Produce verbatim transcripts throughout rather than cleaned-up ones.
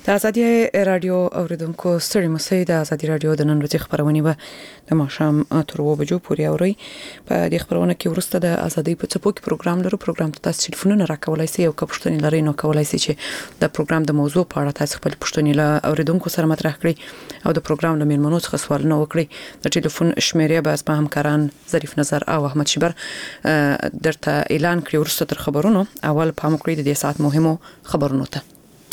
د ازادي رادیو اوریدونکو ستړي مسئ د ازادي رادیو د نن ورځې خبرونه به د ماښام تر اوه بجو پورې اوري. په دې خبرونه کې ورسته د ازادي په څپو کې پروګرام لرو. پروګرام ته تاسو ټلیفونونه راکولای شئ او که پښتني لري نو کولای شئ چې د پروګرام د موضوع په اړه تاسو خپل پښتني له اوریدونکو سره مطرح کړئ او د پروګرام له میلمنو څخه سوالونه وکړئ. د ټلیفون شمیرې به اسمه همکاران ظریف نظر او احمد شبر درته اعلان کړی. ورسته تر خبرونو اول پام کړئ د دې ساعت مهمو خبرونو ته.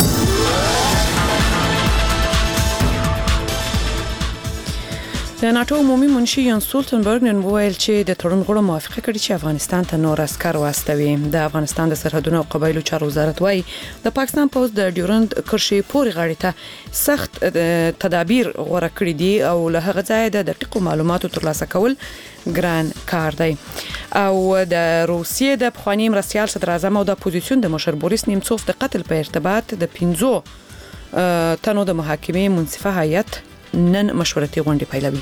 د ناتو عمومي منشي یان سولتنبرګ نن وویل چې د تړون غړو موافقه کړې چې افغانستان ته نور عسكر واستوي. د افغانستان د سرحدونو او قبایلو چارو وزارت وايي د پاکستان پوز د ډیورند کرښې پورې غاړې ته سخت تدابیر غوړه کړې دي او له هغه ځای د دقیق معلوماتو ترلاسه کول ګران کار دی. او د روسیې د پخوانی مرستيال صدر اعظم او د اپوزیسیون د مشر بوریس نیمڅوف د قتل په ارتباط د پنځو تنو د محاکمې منصفه هیئت نن مشورتي غونډه پیلوي.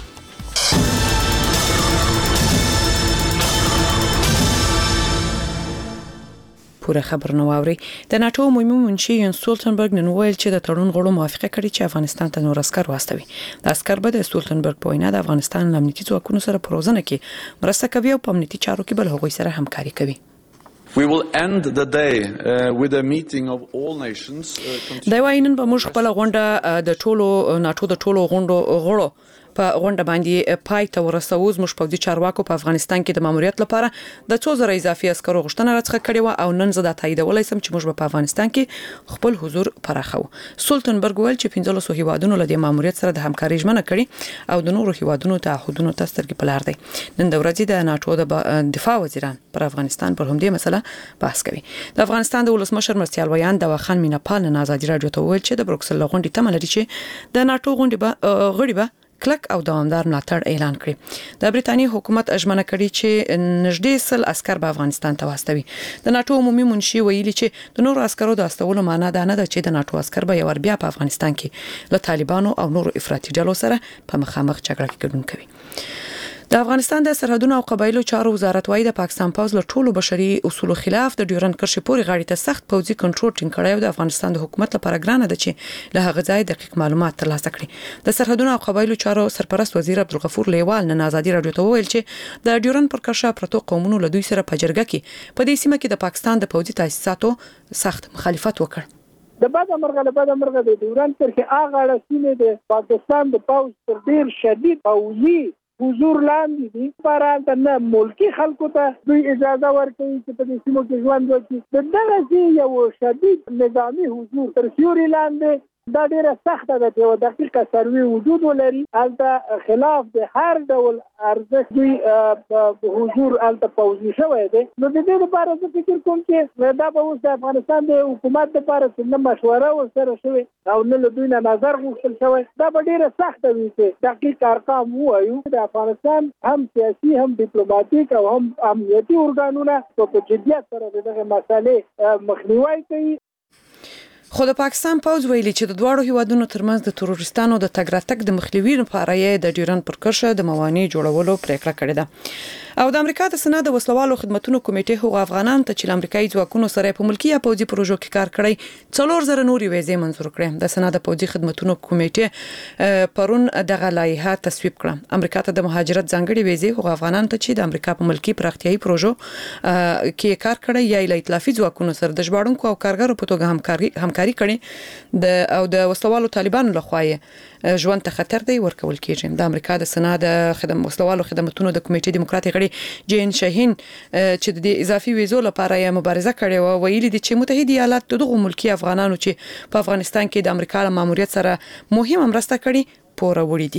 پوره خبر نو اوري. د ناتو عمومي منشي یان سولتنبرګ نن ویل چې د تړون غړو موافقه کړې چې افغانستان ته نور عسكر واستوي. د عسكر به د سولتنبرګ په وینا د افغانستان امنیتي ځواکونو سره پروژنه کې مرسته کوي او په امنیتي چارو کې بل هغوی سره همکاري کوي. We will end the day uh, with a meeting of all nations. دا واینن به موږ خپل غونډه د ټولو ناتو د ټولو غونډو غړو په غونډه باندې پای ته ورسوو. زموږ پوځي چارواکو په افغانستان کې د ماموریت لپاره د څو زره اضافي عسکرو غوښتنه راڅخه کړې و او نن زه دا تاییدولای سم چې موږ په افغانستان کې خپل حضور پراخو. سولتنبرګ ویل چې پنځه لس هیوادونو له دې ماموریت سره د همکاري ژمنه کړې او د نورو هیوادونو تعهدونو ته سترګې په لار دي. نن د ورځې د ناتو د دفاع وزیران پر افغانستان پر همدې مسله بحث کوي. د افغانستان د ولسمشر مرستيال ویان د واخان میناپال نه آزادي رادیو ته ویل چې د بروکسل غونډې تمه لري چې د ناتو غونډې به غړي به کلک او دوامدار ملاتړ اعلان کړي. د بریتانیې حکومت اجمنه کړي چې نږدې سل عسكر به افغانستان ته واستوي. د ناتو عمومي منشي ویلي چې د نورو عسکرو د استولو معنا دا نه ده چې د ناتو عسكر به یو بیا په افغانستان کې له طالبانو او نورو افراطي ډلو سره په مخامخ جګړه کې ګډون کوي. د افغانستان د سرحدونو او قبایلو چارو وزارت وايي د پاکستان پوز له ټولو بشري اصولو خلاف د ډیورند کرښې پورې غاړې ته سخت پوځي کنټرول ټینګ کړی او د افغانستان د حکومت لپاره ګرانه ده چې له هغه ځای دقیق معلومات ترلاسه کړي. د سرحدونو او قبایلو چارو سرپرست وزیر عبدالغفور لیوال نن آزادي رادیو ته وویل چې د ډیورند پر کرښه پرتو قومونو له دوی سره په جرګه کې په دې سیمه کې د پاکستان د پوځي تاسیساتو سخت مخالفت وکړ. د بعد مرغه له بعد مرغه د ډیورند کرښې هغه رسمي د پاکستان د پوز تر ډیر شدید پوځي حضور لاندې دي. پرالته نه ملکی خلکو ته دوی اجازه ورکوي چې په دې سیمو کې ژوند وکړي. د دغه یو شدید نظامی حضور تر سیوري لاندې دا ډیره سخته ده چې یو دقیقه سروي وجود ولري. البته خلاف د هر ډول ارزښت دوی حضور البته پوځي شوی دی. نو د دې لپاره زه فکر کوم چې دا به اوس د افغانستان د حکومت لپاره څنګه مشوره ورسره شوې او نه له دوی نه نظر غوښتل شوی. دا به ډیره سخته وي چې دقیق ارقام ووایو. د افغانستان هم سیاسي هم ډیپلوماټیک او هم امنیتي ارګانونه په جدیت سره دغه مسالې مخنیوي کوي. خو د پاکستان پوز ویلي چې د دواړو هیوادونو ترمنځ د تروریستانو د تګ راتګ د مخنیوي لپاره یې د ډیورند پر کرښه د موانع جوړولو پریکړه کړې ده. او د امریکا د سنا د وسلوالو خدماتو کمیټې هغو افغانان ته چې امریکایي ځواکونو سره په ملکی یا پوځي پروژو کې کار کړی څلور زره نوري ویزې منزور کړې. د سنا د پوځي خدماتو کمیټې پرون دغه لایحه تصویب کړه. امریکا ته د مهاجرت ځانګړي ویزې هغو افغانان ته چې د امریکا په ملکی پراختیايي پروژو کې کار کړی یا د ائتلافي ځواکونو سره د ژباړونکو او کارګرو په توګه همکاري همکاري کړي د او د وسلوالو طالبانو لخوا ژوند ته خطر دی ورکول کیږي. د امریکا د سنا د خدمت وسلوالو خدماتو د کمیټې دیموکراتیک غړي جین شاهین چې د اضافي ویزو لپاره یې مبارزه کړې و ویلي دي چې متحده ایالات دغه ملکی افغانانو چې په افغانستان کې د امریکا له ماموریت سره مهمه مرسته کړې پوره وړي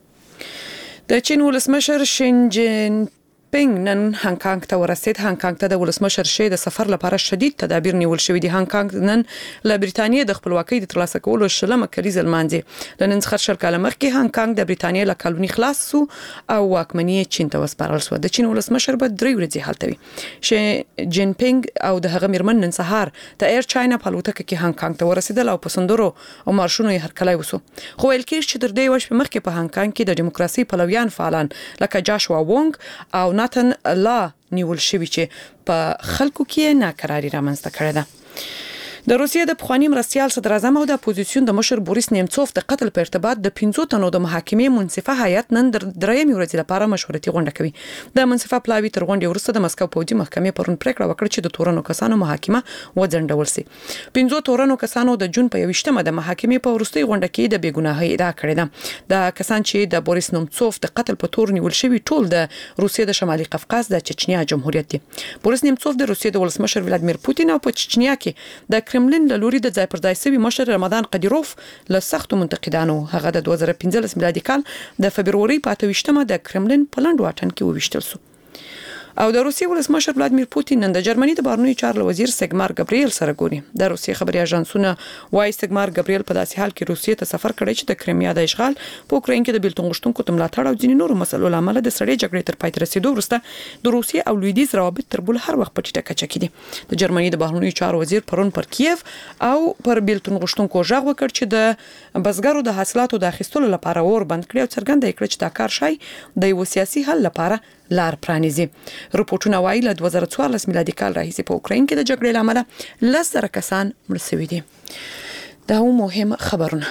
دي. د چین ولسمشر شین جین پینګ نن هانګ کانګ ته ورسید. هانګ کانګ ته د ولسمشر شي د سفر لپاره شدید تدابیر نیول شوې دي. هانګ کانګ نن له بریتانیې د خپلواکۍ د ترلاسه کولو شلمه کلیزه لمانځي. لنن څخه شل کاله مخکې هانګ کانګ د بریتانیې له کالونی خلاص سو او واکمنۍ چین ته وسپارل شو. د چین ولسمشر به درې ورځې هلته وي. شي جین پینګ او د هغه میرمن نن سهار د ایر چاینا په الوتکه کې هانګ کانګ ته ورسېدل او په سندرو او مارشونو یې هرکلی وسو. خو ویل کېږي چې تر دې وخت مخکې په هانګ کانګ کې د دیموکراسي پلویان فعالان لکه جاشوا وونګ او ناتن لا نیول شوی چې په خلکو کې ناکراری رامنځته کړې ده. د روسیې د پخوانی مرستیال صدر اعظم او د اپوزیسیون د مشر بوریس نیمڅوف د قتل په ارتباط د پنځو تنو د محاکمې منصفه هیئت نن د درېمې ورځې لپاره مشورتي غونډه کوي. د منصفه پلاوي تر غونډې وروسته د مسکو پوځي محکمې پرون پریکړه وکړه چې د تورنو کسانو محاکمه وځنډول شي. پنځو تورنو کسانو د جون په یوشتمه د محاکمې په وروستي غونډه کې د بیګناهۍ ادعا کړې ده. د کسان چې د بوریس نیمڅوف د قتل په تور نیول شوی ټول د روسیې د شمالي قفقاز د چچنیا جمهوریت دي. بوریس نیمڅوف د روسیې د ولسمشر ولادیمیر پوتین او په چچنیا کې د کرملین له لوري د ځای پر ځای شوی مشر رمضان قدیروف له سختو منتقدانو هغه د دوه زره پنځلس میلادي کال د فبروري په اته ویشتمه د کرملین په لنډ واټن کې وویشتل شو. او د روسیې ولسمشر ولادیمیر پوتین نن د جرمني د بهرنیو چارو وزیر سګمار ګابریل سره ګوري. د روسیې خبري اژانسونه وايي سګمار ګابریل په داسې حال کې روسیې ته سفر کړی چې د کریمیا د اشغال په اوکراین کې د بیلتون غوښتونکو ته ملاتړ او ځینې نورو مسلو لامل د سړې جګړې تر پای ته رسیدو وروسته د روسیې او لویدیځ روابط تر بل هر وخت په ټیټه کچه کې دي. د جرمني د بهرنیو چارو وزیر پرون پر کیف او پر بیلتون غوښتونکو ژغ وکړ چې د بزګرو د حاصلاتو د اخیستلو لپاره اور بند کړي او څرګنده کړي چې دا کار شای د یو سیاسي حل لپاره لار پرانیزي. رپورټونه وايي له دوه زره څوارلس میلادي کال راهیسې په اوکراین کې د جګړې لامل لس زره کسان مړ شوي دي. دا هم مهم خبرونه.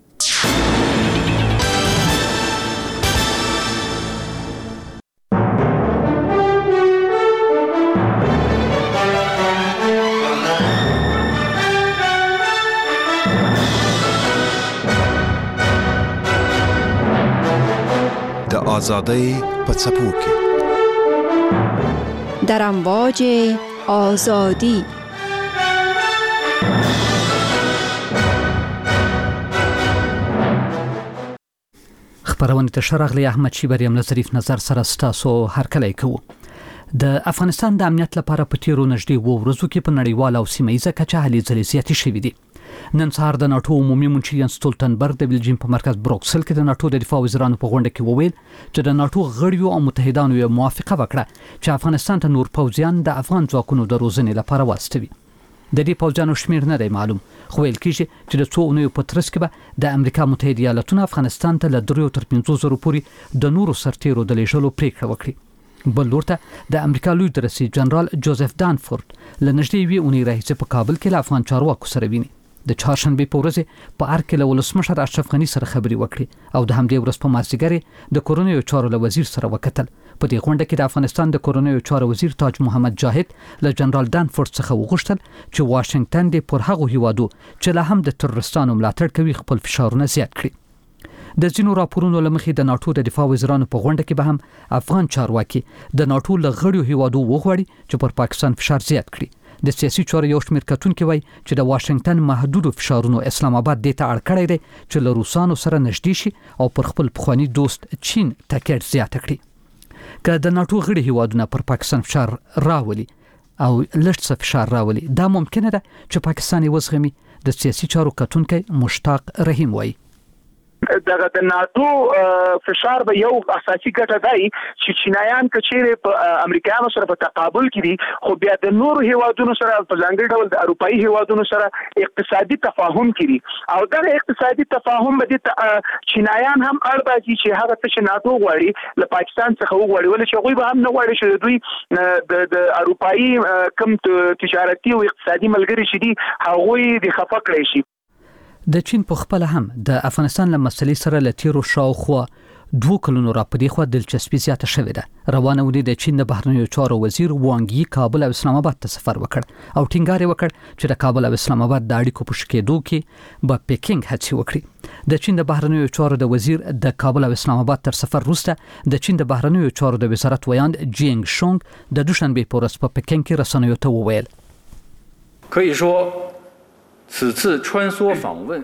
د آزادۍ په څپو کې در امواج آزادی. خبرونه ته شرغلی احمد شیبری هم ظریف نظر سره ستاسو هر کله کوو. د افغانستان د امنیت لپاره په تیرو نږدې وو ورځو کې په نړیواله او سیمه کچه هلې ځلې زیاتې شوې دي. نن سهار د ناتو عمومي منشي ینس ستولتنبرګ د بلجیم په مرکز بروکسل کې د ناتو د دفاع وزیرانو په غونډه کې وویل چې د ناتو غړیو او متحدانو یې موافقه وکړه چې افغانستان ته نور پوځیان د افغان ځواکونو د روزنې لپاره واستوي. د دې پوځیانو شمیر نه دی معلوم، خو ویل کېږي چې د څو اونیو په ترڅ کې به د امریکا متحده ایالاتونو افغانستان ته له دریو تر پنځو زرو پورې د نورو سرتیرو د لیږلو پریکړه وکړي. بل لورته د امریکا لوی درسي جنرال جوزف دانفورد له نږدې یوې اونۍ راهیسې په کابل کې له افغان چارواکو سره ویني. د چهارشنبه په ورځ په ارګ کې له ولسمشر اشرف غني سره خبرې وکړي او د همدې ورځ په مازدیګر د کورونیو چارو له وزیر سره وکتل. په دې غونډه کې د افغانستان د کورونیو چارو وزیر تاج محمد جاهد له جنرال دانفورد څخه وغوښتل چې واشنگټن د پر هغو هیوادو چې له هم د تروریستانو ملاتړ کوي خپل فشارونه زیات کړي. د ځینو راپورونو لمخې د ناتو د دفاع وزیرانو په غونډه کې به هم افغان چارواکي د ناتو له غړیو هیوادو وغواړي چې پر پاکستان فشار زیات کړي. د سیاسي چارو یو شمېر کتونکي وایي چې د واشنگټن محدودو فشارونو اسلام آباد دې ته اړ کړی دی چې له روسانو سره نږدې شي او پر خپل پخوانی دوست چین تاکید زیات کړي. که د ناتو غړي هیوادونه پر پاکستان فشار راولي او لږ څه فشار راولي، دا ممکنه ده چې پاکستان یې وزغمي. د سیاسي چارو کتونکی مشتاق رحیم وایي دغه د ناتو فشار به یو اساسي ګټه دی چې چینایان کچېره په امریکایانو سره په تقابل کې دي، خو بیا د نورو هیوادونو سره په ځانګړي ډول د اروپאי هیوادونو سره اقتصادي تفاهم کړي او دا اقتصادي تفاهم به د چینایان هم اړباسي چې هغه څه چې ناتو غواړي له پاکستان څخه وغواړي، ولې چې هغوی به هم نه غواړي چې دوی د اروپאי کم تجارتي او اقتصادي ملګري شي دي هغوی د خفه کړی شي. د چین په خپل هم د افغانستان له مسلې سره له تیرو شاوخوا دوه کلونو را پدې خو دلچسپي زیاته شوې ده. روانه ودی د چین د بهرنیو چارو وزیر وانګ یي کابل او اسلام آباد ته سفر وکړ او ټینګار وکړ چې د کابل او اسلام آباد د اړیکو په شکېدو کې به پیکینګ هڅه وکړي. د چین د بهرنیو چارو د وزیر د کابل او اسلام آباد تر سفر وروسته د چین د بهرنیو چارو د وزارت ویاند جینګ شونګ د دوشنبه په ورځ په پیکینګ کې رسنیو ته وویل کایي شو此次穿梭访问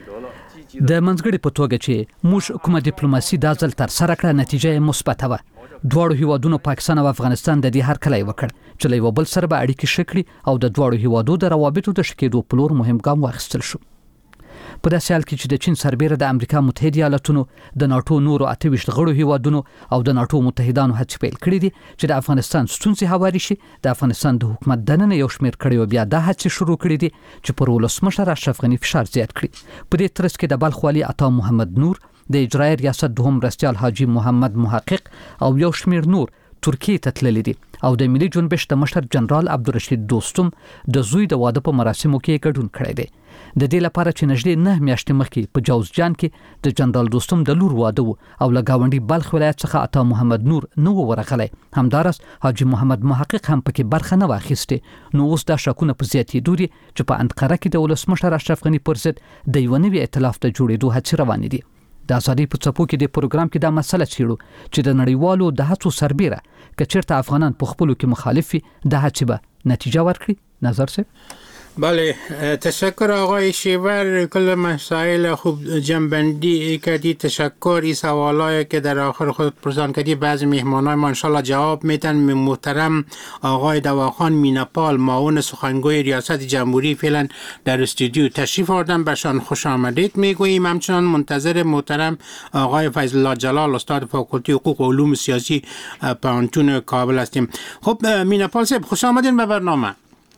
د منځګړي په توګه چې موږ کومه ډیپلوماسي د ځل تر سره کړه نتیجه یې مثبته وه. دواړو هیوادونو پاکستان او افغانستان د دې هر کله وکړ چې له یو بل سره به اړیکې شکړي او د دواړو هیوادو د روابطو د شکېدو په لور مهم ګام واخیستل شو. په داسې حال کې چې د چین سربېره د امریکا متحده ایالاتونو د ناتو نورو اته ویشت غړو هیوادونو او د ناتو متحدانو هڅې پیل کړې دي چې د افغانستان ستونزې هواري شي، د افغانستان د حکومت دننه یو شمېر کړي او بیا دا هڅې شروع کړې دي چې پر ولسمشر اشرف غني فشار زیات کړي. په دې ترڅ کې د بلخ والي عطا محمد نور، د اجرایي ریاست دوهم مرستیال حاجی محمد محقق او یو شمېر نور ترکیه ته تللی دي او د ملي جنبش د مشر جنرال عبدالرشید دوستم د زوی د واده په مراسمو کې ګډون کړی دی. د دې لپاره چې نږدې نه میاشتې مخکې په جوزجان کې د جنرال دوستم د لور واده و او له ګاونډي بلخ ولایت څخه عطا محمد نور نو ورغلی. همدارس حاجی محمد محقق هم پکې برخه نه واخیسته. نو اوس دا شکونه په زیاتېدو دي چې په انقره کې د ولسمشر اشرف غني پر ضد د یو نوي ائتلاف د جوړېدو هڅې روانې دي. د ازادي په څپو کې د پروګرام کې دا مسله چیرو چې د نړیوالو د هڅو سربېره که چېرته افغانان په خپلو کې مخالف وي د هڅې به نتیجه ورکړي. نظر صاحب. بله، تشکر آقای شیور، کل مسائل خوب جنبندی کردی. تشکر. این سوالایی که در آخر خود پرسان کردی بعضی مهمانای ما انشالله جواب میتن. محترم آقای دواخان میناپال، معاون سخنگوی ریاست جمهوری، فعلا در استودیو تشریف آوردن، بهشان خوش آمدید میگوییم. همچنان منتظر محترم آقای فیض الله جلال، استاد فاکولته حقوق و علوم سیاسی پانتون کابل هستیم. خب میناپال صاحب، خوش آمدین به برنامه.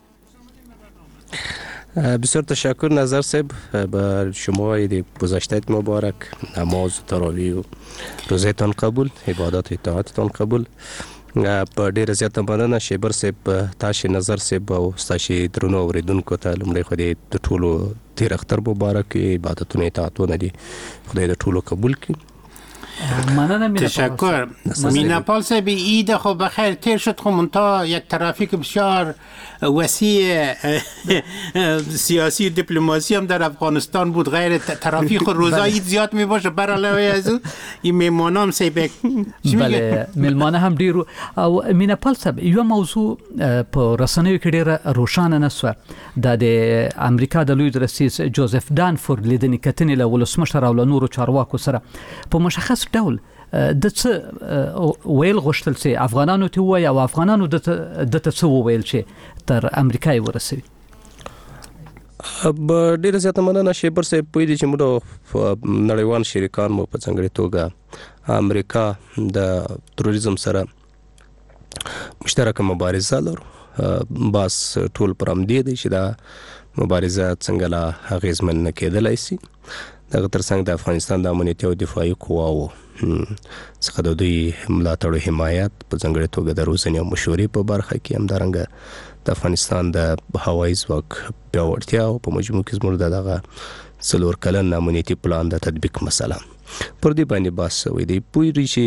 بسیار تشکر نظر صاحب. بر شما عید گذشته‌ت مبارک، نماز و تراویح و روزه‌تان قبول، عبادت و اطاعتتان قبول. په ډیره زیاته مننه شیبر صاحب، تاسو نظر صاحب او تاسو درنو اوریدونکو ته لمړی خو دې د ټولو تیر اختر مبارک، عبادتونه اطاعتونه دي خدای د ټولو قبول کړي. تشکر. میناپال صاحب، عید خب بخیر تیر شد. خب منتها یک ترافیک بسیار وسیع سیاسی دیپلماسی هم در افغانستان بود. غیر ترافیک روزا عید زیاد می باشه. بر علاوه از اون این میمانام صاحب بله میلمانه هم ډیرو. او میناپال صاحب، یو موضوع په رسنیو کې ډیره روښانه نه سوه. د امریکا د لوی رئیس جوزف دانفورد لیدنې کتنې له ولسمشر او له نورو چارواکو سره په مشخص ډول د څه ویل غوښتل چې افغانانو ته وایي او افغانانو د ته څه وویل چې تر امریکا یې ورسوي. به ډیره زیاته مننه شیبر صاحب. پوه دي چې موږ نړیوال شریکان مو په ځانګړې توګه امریکا د تروریزم سره مشترکه مبارزه لرو. بس ټول پر همدې دی چې دا مبارزه څنګه لا اغېزمن نه کېدلی شي. دغه ترڅنګ د افغانستان د امنیتي او دفاعي قواو څخه د دوی ملاتړ او حمایت په ځانګړې توګه د روزنې او مشورې په برخه کې، همدارنګه د افغانستان د هوایي ځواک پیاوړتیا او په مجموع کې زموږ د دغه څلور کلن امنیتي پلان د تطبیق مسله پر دې باندې بحث شوی دی. پوهېږئ چې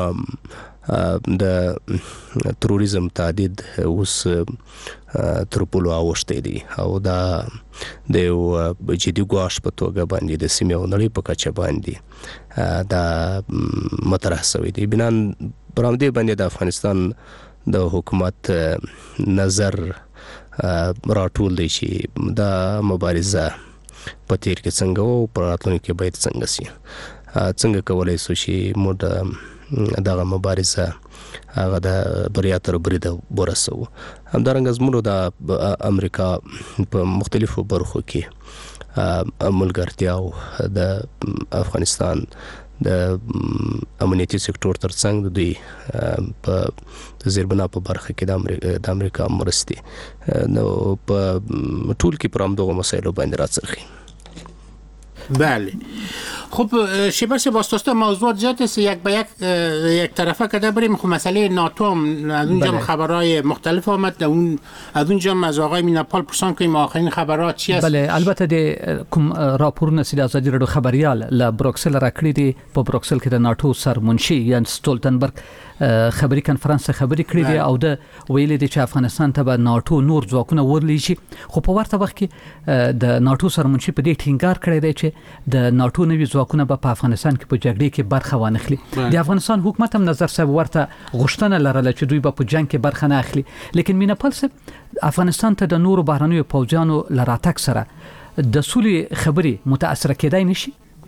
د تروریزم تهدید اوس تر پولو اوښتی دی او دا د یو جدي ګواښ په توګه باندې د سیمې او نړۍ په کچه باندې دا مطرح شوی دی. بنان پر همدې باندې د افغانستان د حکومت نظر راټول دی چې دا مبارزه په تیر کې څنګه او په راتلونکي کې باید څنګه شي، څنګه کولی شو چې موږ دغه مبارزه هغه د بریا تر بریده ورسوو. همدارنګه زموږ د امریکا په مختلفو برخو کې ملګرتیا او د افغانستان د امنیتي سکتور ترڅنګ د دوی په زیربنا په برخه کې د امریکا مرستې نو په ټول کې پر همدغو مسایلو باندې راڅرخي. بله. خب شیبر صاحب، واسطه موضوعات زیاد است، یک به یک یک طرفه کده بریم. خب مسئله ناتو هم از اونجا بله. خبرهای مختلف آمد. اون از اونجا از آقای میناپال پرسان کنیم آخرین خبرات چی است؟ بله، البته د کوم راپورونه چې د ازادي راډیو خبريال له بروکسل راکړي دي. په بروکسل کې د ناتو سرمنشي یان سټولتنبرګ خبري کنفرانس خبري کړی دی او د ویلي دی چې افغانستان ته به ناتو نور ځواکونه ورلی شي. خو په ورته وخت کې د ناتو سرمنشي په دې ټینګار کړی دی چې د ناتو نوي ځواکونه به په افغانستان کې په جګړې کې برخه وانخلي. د افغانستان حکومت هم نظر صاحب ورته غوښتنه لرله چې دوی به په جنگ کې برخه نه اخلي. لیکن میناپال صاحب، افغانستان ته د نورو بهرنیو پوځیانو لراتک سره د سولې خبري متاثر کېدای نشي.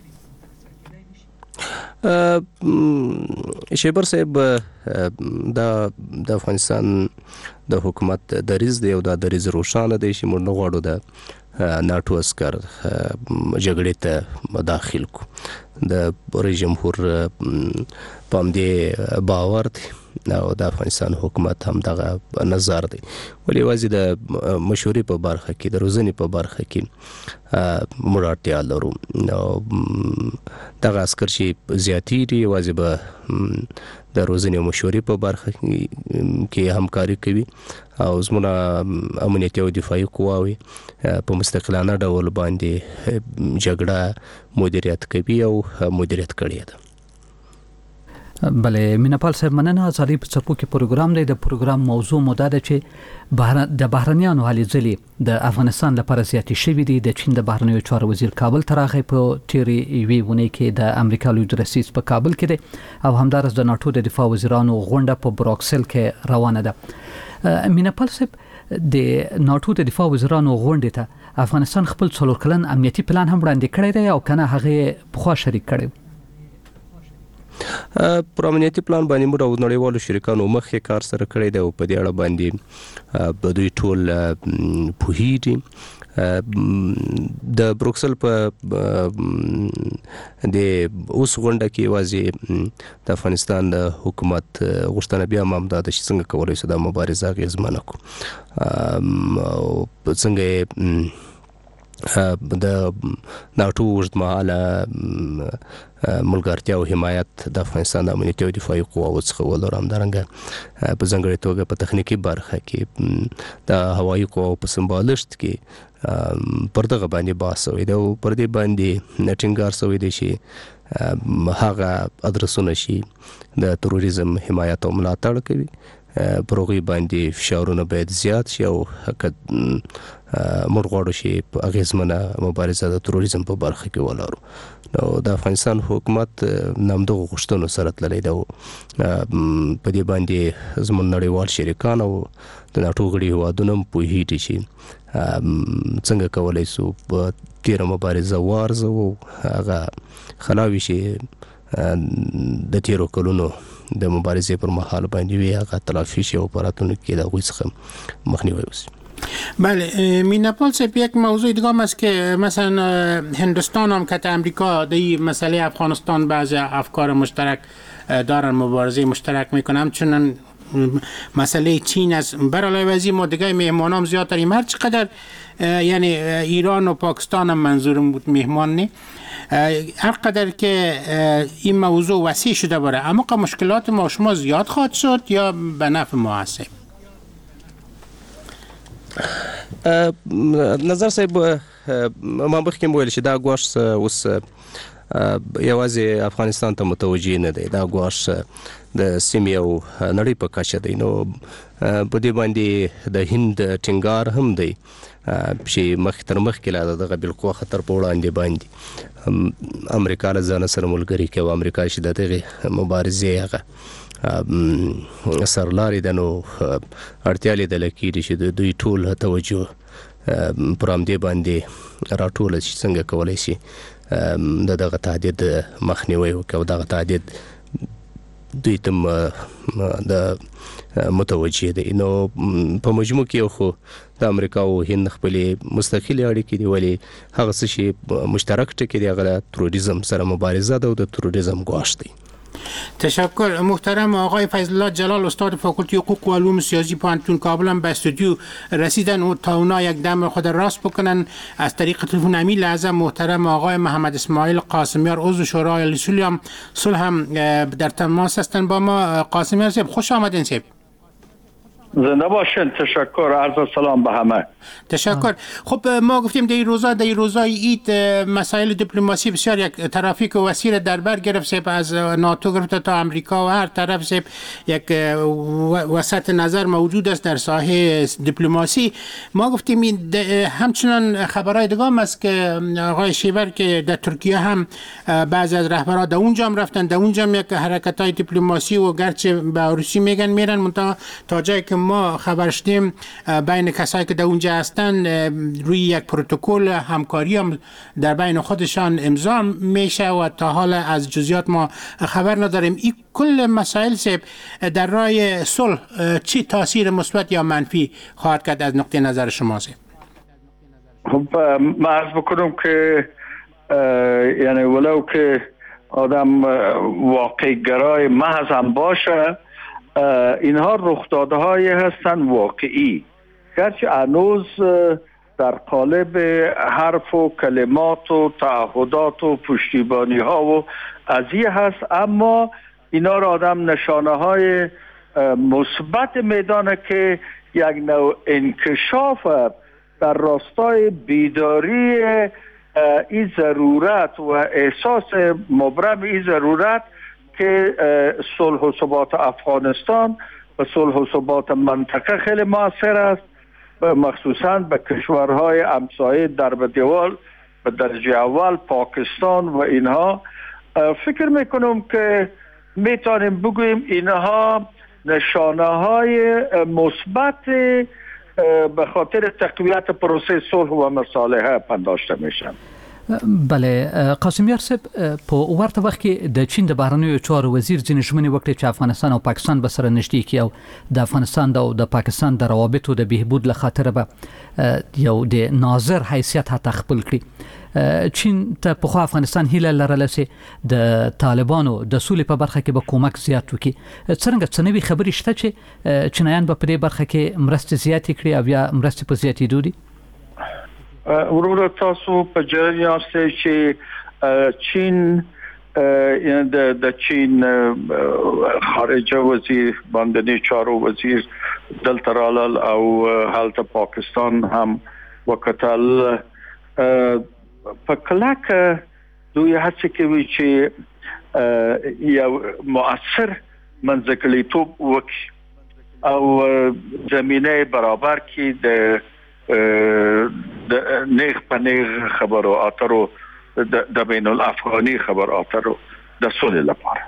شیبر صاحب، دا د افغانستان د حکومت دریځ دی او دا دریځ روښانه دی چې موږ نه غواړو د ناتو عسکر جګړې ته مداخل کو. د رئیس جمهور په همدې باور دی او د افغانستان حکومت هم دغه نظر دی. ولې یوازې د مشورې په برخه کې، د روزنې په برخه کې موږ اړتیا لرو. دغه عسکر چې زیاتېږي یوازې به د روزنې او مشورې په برخه کې همکاري کوي او زموږ امنیتي او دفاعي قواوي په مستقلانه ډول باندې جګړه مدیریت کوي او مدیریت کړی ده. بله میناپال صاحب مننه. ازادي په څپو کې پروګرام دی. د پروګرام موضوع مده ده چې بهر د بهرنیانو هلې ځلې د افغانستان لپاره زیاتې شوي دي. د چین د بهرنیو چارو وزیر کابل ته راغی په تیرې یوې اونۍ کې. د امریکا لوی رئیس په کابل کې دی او همدارس د ناتو د دفاع وزیرانو غونډه په بروکسل کې روانه ده. میناپال صاحب د ناتو د دفاع وزیرانو غونډې ته افغانستان خپل څلور کلن امنیتي پلان هم وړاندې کړی دی او کنه هغه پخوا شریک کړی پر امنیتي پلان باندې موږ او نړیوالو شریکانو مخکې کار سره کړی دی او په دې اړه باندې په دوی ټول پوهیږي. د بروکسل په د اوس غونډه کې واځي د افغانستان د حکومت غوښتنه بیا هم دا د څنګه کولای شو د مبارزه اغیزمنه کړو او څنګه د ناتو اوږدمهاله ملګرتیا او حمایت د افغانستان د امنیتي او دفاعي قواو څخه ولر همدارنګه په ځانګړې توګه په تخنیکي برخه کې د هوایي قواو په سمبالښت کې پر دغه باندې بحث شوی دی او پر دې باندې ټینګار شوی دی چې هغه ادرسونه شي د تروریزم حمایت او ملاتړ کوي. پر هغوی باندې فشارونه باید زیات شي او موږ غواړو چې په اغیزمنه مبارزه د تروریزم په برخه کې ولرو. نو د افغانستان حکومت نامدغه غوښتنو سره تللی دی او په دې باندې زموږ نړیوال شریکان او د ناټو غړي هیوادونه هم پوهېږي چې څنګه کولی شو په تېره مبارزه وارزو او هغه خلاوي چې د تیرو کلونو د مبارزې پر مهال باندې وی هغه تلافي شي او پراتونو کې د غوښ څخه مخنیوي وشي. بله میناپال صاحب یک موضوع دیگه هم است که مثلا هندوستان هم که امریکا در مسئله افغانستان بعض افکار مشترک دارن، مبارزه مشترک میکنن، چون مسئله چین از برای وزیر ما دیگه مهمانام زیاد داریم. هر چقدر یعنی ایران و پاکستان هم منظورم بود مهمان نه، هر قدر که این موضوع وسیع شده باره اما که مشکلات ما شما زیاد خواهد شد یا به نفع ما هست؟ نظر صاحب ما مخکې ویل چې دا ګواښ اوس یوازې افغانستان ته متوجه نه دی، دا ګواښ د سیمې او نړۍ په کچه دی. نو په دې باندې د هند ټینګار هم دی چې مخ تر مخکې لا دغه بالقوه خطر په وړاندې باندې امریکا له ځان سره ملګري کوي. امریکا چې د دغه مبارزې هغه سرلاري ده، نو اړتیا لیدل کېږي چې د دوی ټول توجه پر همدې باندې راټوله چې څنګه کولی شي د دغه تهدید مخنیوی وکړي او دغه تهدید دوی ته د متوجه دی. نو په مجموع کې خو د امریکا او هند خپلې مستقلې اړیکې دي، ولې هغه څه چې مشترک ټکي دی هغه د تروریزم سره مبارزه ده او د تروریزم ګواښ دی. تشکر محترم آقای فیض الله جلال، استاد فاکولته حقوق و علوم سیاسی پانتون کابل هم به استودیو رسیدن و تا اونا یک دم خود راست بکنن. از طریق تلفن امی لحظه محترم آقای محمد اسماعیل قاسمیار عضو شورای اصولی هم صلح هم در تماس هستن با ما. قاسمیار صاحب خوش آمدین. صاحب زنده باشین. تشکر، عرض سلام به همه. تشکر. خب ما گفتیم در این روزا در این روزای عید مسائل دیپلماسی بسیار یک ترافیک و وسیله در بر گرفت، سیب از ناتو گرفت تا امریکا و هر طرف سیب یک وسط نظر موجود است در ساحه دیپلماسی. ما گفتیم این همچنان خبرهای دیگه هم است که آقای شیور که در ترکیه هم بعضی از رهبران در اونجا هم رفتن، در اونجا هم یک حرکت‌های دیپلماسی و گرچه به روسی میگن میرن منتها تا جایی که ما خبر شدیم بین کسایی که در اونجا هستن روی یک پروتکل همکاری هم در بین خودشان امضا میشه و تا حالا از جزئیات ما خبر نداریم. این کل مسائل سب در راه صلح چی تاثیر مثبت یا منفی خواهد کرد از نقطه نظر شما؟ خب ما عرض بکنم که یعنی ولو که آدم واقع گرای محض هم باشه، اینها رخدادهایی هستن واقعی، گرچه هنوز در قالب حرف و کلمات و تعهدات و پشتیبانی ها و ازیه هست، اما اینا را آدم نشانه های مثبت میدانه که یک نوع انکشاف در راستای بیداری این ضرورت و احساس مبرم این ضرورت که صلح و ثبات افغانستان و صلح و ثبات منطقه خیلی موثر است، مخصوصا به کشورهای همسایه در به دیوال به درجه اول پاکستان و اینها. فکر میکنم که میتونیم بگوییم اینها نشانه های مثبت به خاطر تقویت پروسه صلح و مصالحه پنداشته میشن. بله قاسم یار صاحب، په ورته وخت کې د چین د بهرنیو چارو وزیر ځینې ژمنې وکړې چې افغانستان او پاکستان به سره نږدې کړي او د افغانستان او د پاکستان د روابطو د بهبود لخاطر به یو د ناظر حیثیت حتی خپل کړي. چین ته په خو افغانستان هیله لرله چې د طالبانو د سولې په برخه کې به کومک زیات وکړي. څنګه څه نوي خبرې شته چې چینایان به په دې برخه کې مرستې زیاتې کړي او یا مرستې په زیاتېدو دي؟ ورور تاسو په جریان یاستئ چې چین د د چین خارجه وزیر باندې چارو وزیر دلته رالل او هلته پاکستان هم وکتل. په کلکه دوی هڅه کوي چې یو مؤثر منځګړیتوب وکړي او زمینه برابر کړي د د نیغ په نیغ خبرو اترو د بین الافغاني خبرو اترو د سولې لپاره.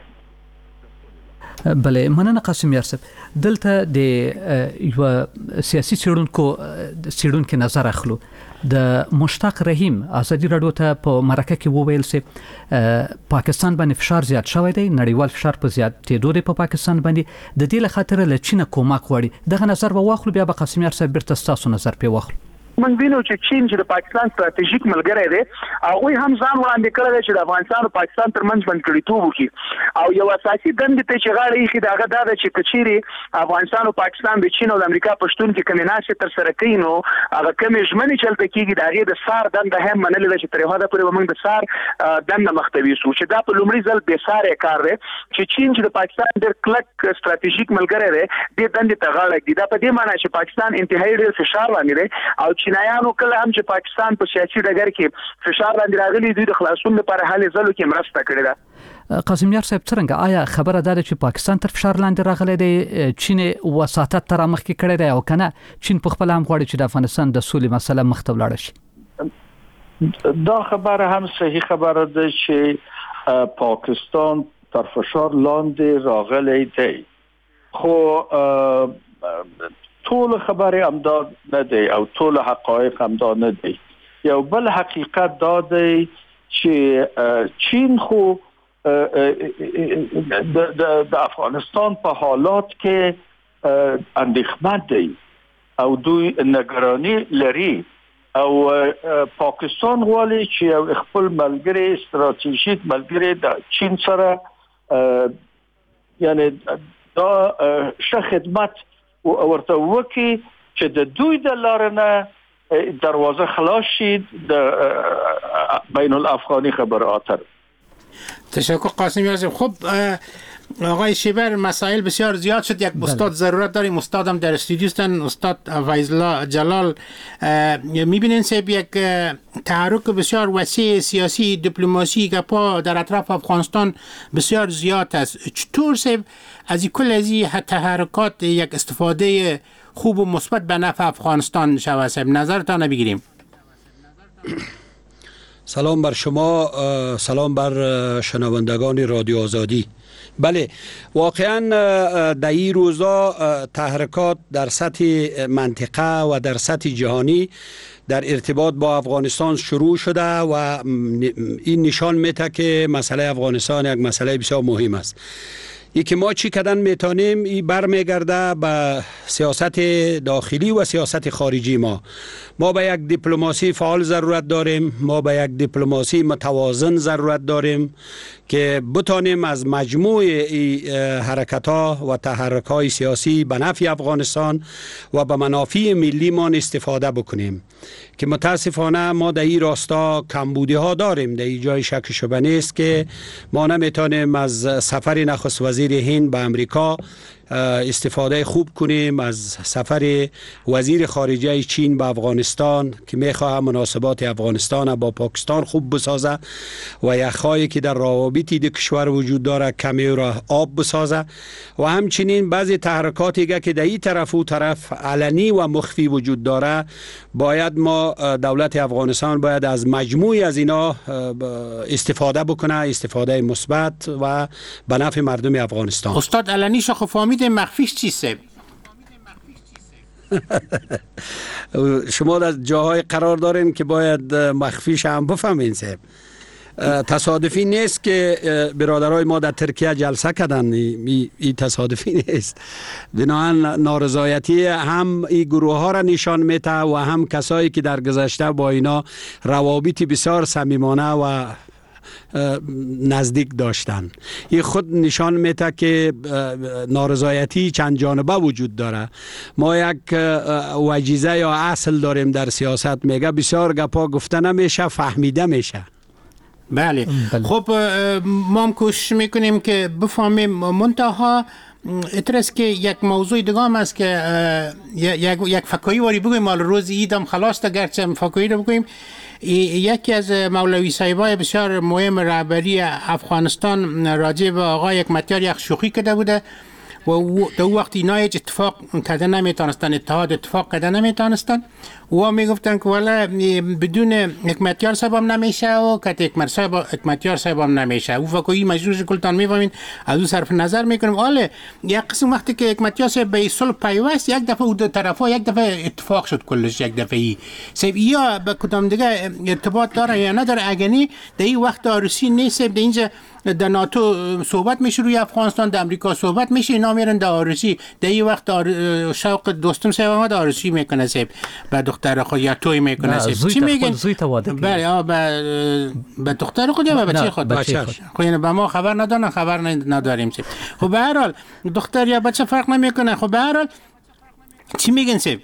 بله مننه قاسم یار صاحب. دلته د یو سیاسي څېړونکو څېړونکو نظر اخلو. د مشتاق رحیم ازادي راډیو ته په مرکه کې وویل چې پاکستان باندې فشار زیات شوی دی، نړیوال فشار په زیاتېدو دی په پاکستان باندې، د دې له خاطره له چین کومک غواړي. دغه نظر به واخلو، بیا به قاسم یار صاحب بیرته ستاسو نظر پې واخلو. من وینو چې چین چې د پاکستان ستراتیژیک ملګری دی هغه هم ځان وړاندې کړی دی چې د افغانستان او پاکستان ترمنځ منځګړیتوب وکړي او یو اساسي دندې ته چې غاړه ایښي دغه دا ده چې کچېرې افغانستان او پاکستان د چین او د امریکا په شتون کې کومې ناستې ترسره کوي نو هغه کومې ژمنې چې هلته کېږي د هغې د سار دنده هم منلې ده چې تر یو حده پورې به موږ د سار دنده مخته یوسو، چې دا په لومړي ځل بېساری کار دی چې چین چې د پاکستان ډېر کلک ستراتیژیک ملګری دی دې دندې ته غاړه ږدي. دا په دې معنی چې پاکستان انتهایي ډېر فشار باندې دی او چینایانو کله هم چې پاکستان په سیاسي ډګر کې فشار باندې راغلي دوی د خلاصون لپاره هلې ځلو کې مرسته کړې ده. قاسم یار صاحب څرنګه آیا خبره ده چې پاکستان تر فشار لاندې راغلی دی، چین وساطت تر مخکې کړی دی او کنه چین په خپل هم غواړي چې د افغانستان د سولې مسله مخته ولاړه شي؟ دا خبره هم صحیح خبره ده چې پاکستان تر فشار لاندې راغلی دی، خو ټول خبره امداد نه دی او ټول حقایق امداد نه دی. یو بل حقیقت دا دی چې چین خو د افغانستان په حالات کې اندېښمن دی او دوی نگرانی لري او پاکستان غواړي چې یو خپل ملګری استراتیژیک ملګری د چین سره یعنی دا ښه خدمت ورته وکړي چې د دوی د لارې نه دروازه خلاص شي د بین الافغاني خبرو اتر. تشکر قاسم یار صاحب. خب آقای شیبر، مسائل بسیار زیاد شد، یک استاد ضرورت داریم، استاد هم در استودیو هستن، استاد فیض‌الله جلال. میبینین صاحب یک تحرک بسیار وسیع سیاسی دیپلماسی که پا در اطراف افغانستان بسیار زیاد است. چطور صاحب از این کل از این تحرکات یک استفاده خوب و مثبت به نفع افغانستان شود صاحب؟ نظرتان بگیریم. سلام بر شما، سلام بر شنوندگان رادیو آزادی. بله، واقعا در این روزا تحرکات در سطح منطقه و در سطح جهانی در ارتباط با افغانستان شروع شده و این نشان میده که مسئله افغانستان یک مسئله بسیار مهم است. ای که ما چی کردن میتونیم ای برمیگرده به سیاست داخلی و سیاست خارجی ما. ما به یک دیپلماسی فعال ضرورت داریم، ما به یک دیپلماسی متوازن ضرورت داریم که بتانیم از مجموع ای حرکت ها و تحرک های سیاسی به نفع افغانستان و به منافع ملی ما استفاده بکنیم که متاسفانه ما در این راستا کمبودی ها داریم. در این جای شک شبه نیست که ما نمیتونیم از سفر نخست وزیر هند به امریکا استفاده خوب کنیم، از سفر وزیر خارجه چین به افغانستان که میخواه مناسبات افغانستان با پاکستان خوب بسازه و یخهایی که در روابطی دو کشور وجود داره کمی را آب بسازه و همچنین بعضی تحرکاتی که در این طرف و طرف علنی و مخفی وجود داره. باید ما دولت افغانستان باید از مجموعی از اینا استفاده بکنه، استفاده مثبت و به نفع مردم افغانستان. استاد علنیش خو فهمید، مخفیش چیسته؟ شما در جاهای قرار دارین که باید مخفیش هم بفهمین صاحب. تصادفی نیست که برادرای ما در ترکیه جلسه کردن، این تصادفی نیست. بنابراین نارضایتی هم این گروه ها را نشان میده و هم کسایی که در گذشته با اینا روابطی بسیار صمیمانه و نزدیک داشتن. این خود نشان میده که نارضایتی چند جانبه وجود داره. ما یک وجیزه یا اصل داریم در سیاست، میگه بسیار گپا گفته نمیشه، فهمیده میشه. بله, بله. خب ما هم کوشش میکنیم که بفهمیم. منتها اترس که یک موضوع دیگه هم است که یک یک فکایی واری بگویم، مال روز ایدم خلاص تا گرچه فکایی رو بگویم. یکی از مولوی صاحبای بسیار مهم رهبری افغانستان راجع به آقای حکمتیار یک شوخی کرده بوده و در وقت اینا هیچ اتفاق کرده نمیتونستن، اتحاد اتفاق کرده نمیتونستن و میگفتن که والا بدون حکمتیار صاحب هم نمیشه و که حکمتیار صاحب هم نمیشه. او فکویی مجروش کلتان میفهمین، از او صرف نظر میکنیم. حالا یک قسم وقتی که حکمتیار صاحب به صلح پیوست، یک دفعه او دو طرفا یک دفعه اتفاق شد کلش یک دفعه. صاحب یا به کدام دیگه ارتباط داره یا نداره؟ اگنی در این وقت آرسی نیست. در اینجا در ناتو صحبت میشه روی افغانستان، در امریکا صحبت میشه، اینا میرن در آرسی. در این وقت شوق دوستم صاحب ما در آرسی میکنه صاحب به دختر خود یا توی میکنه صاحب. چی میگن؟ بله به به دختر خود یا به بچه خود؟ بچه خود. خب یعنی به ما خبر ندارن، خبر نداریم صاحب. خب به هر حال دختر یا بچه فرق نمیکنه. خب به هر حال چی میگن صاحب؟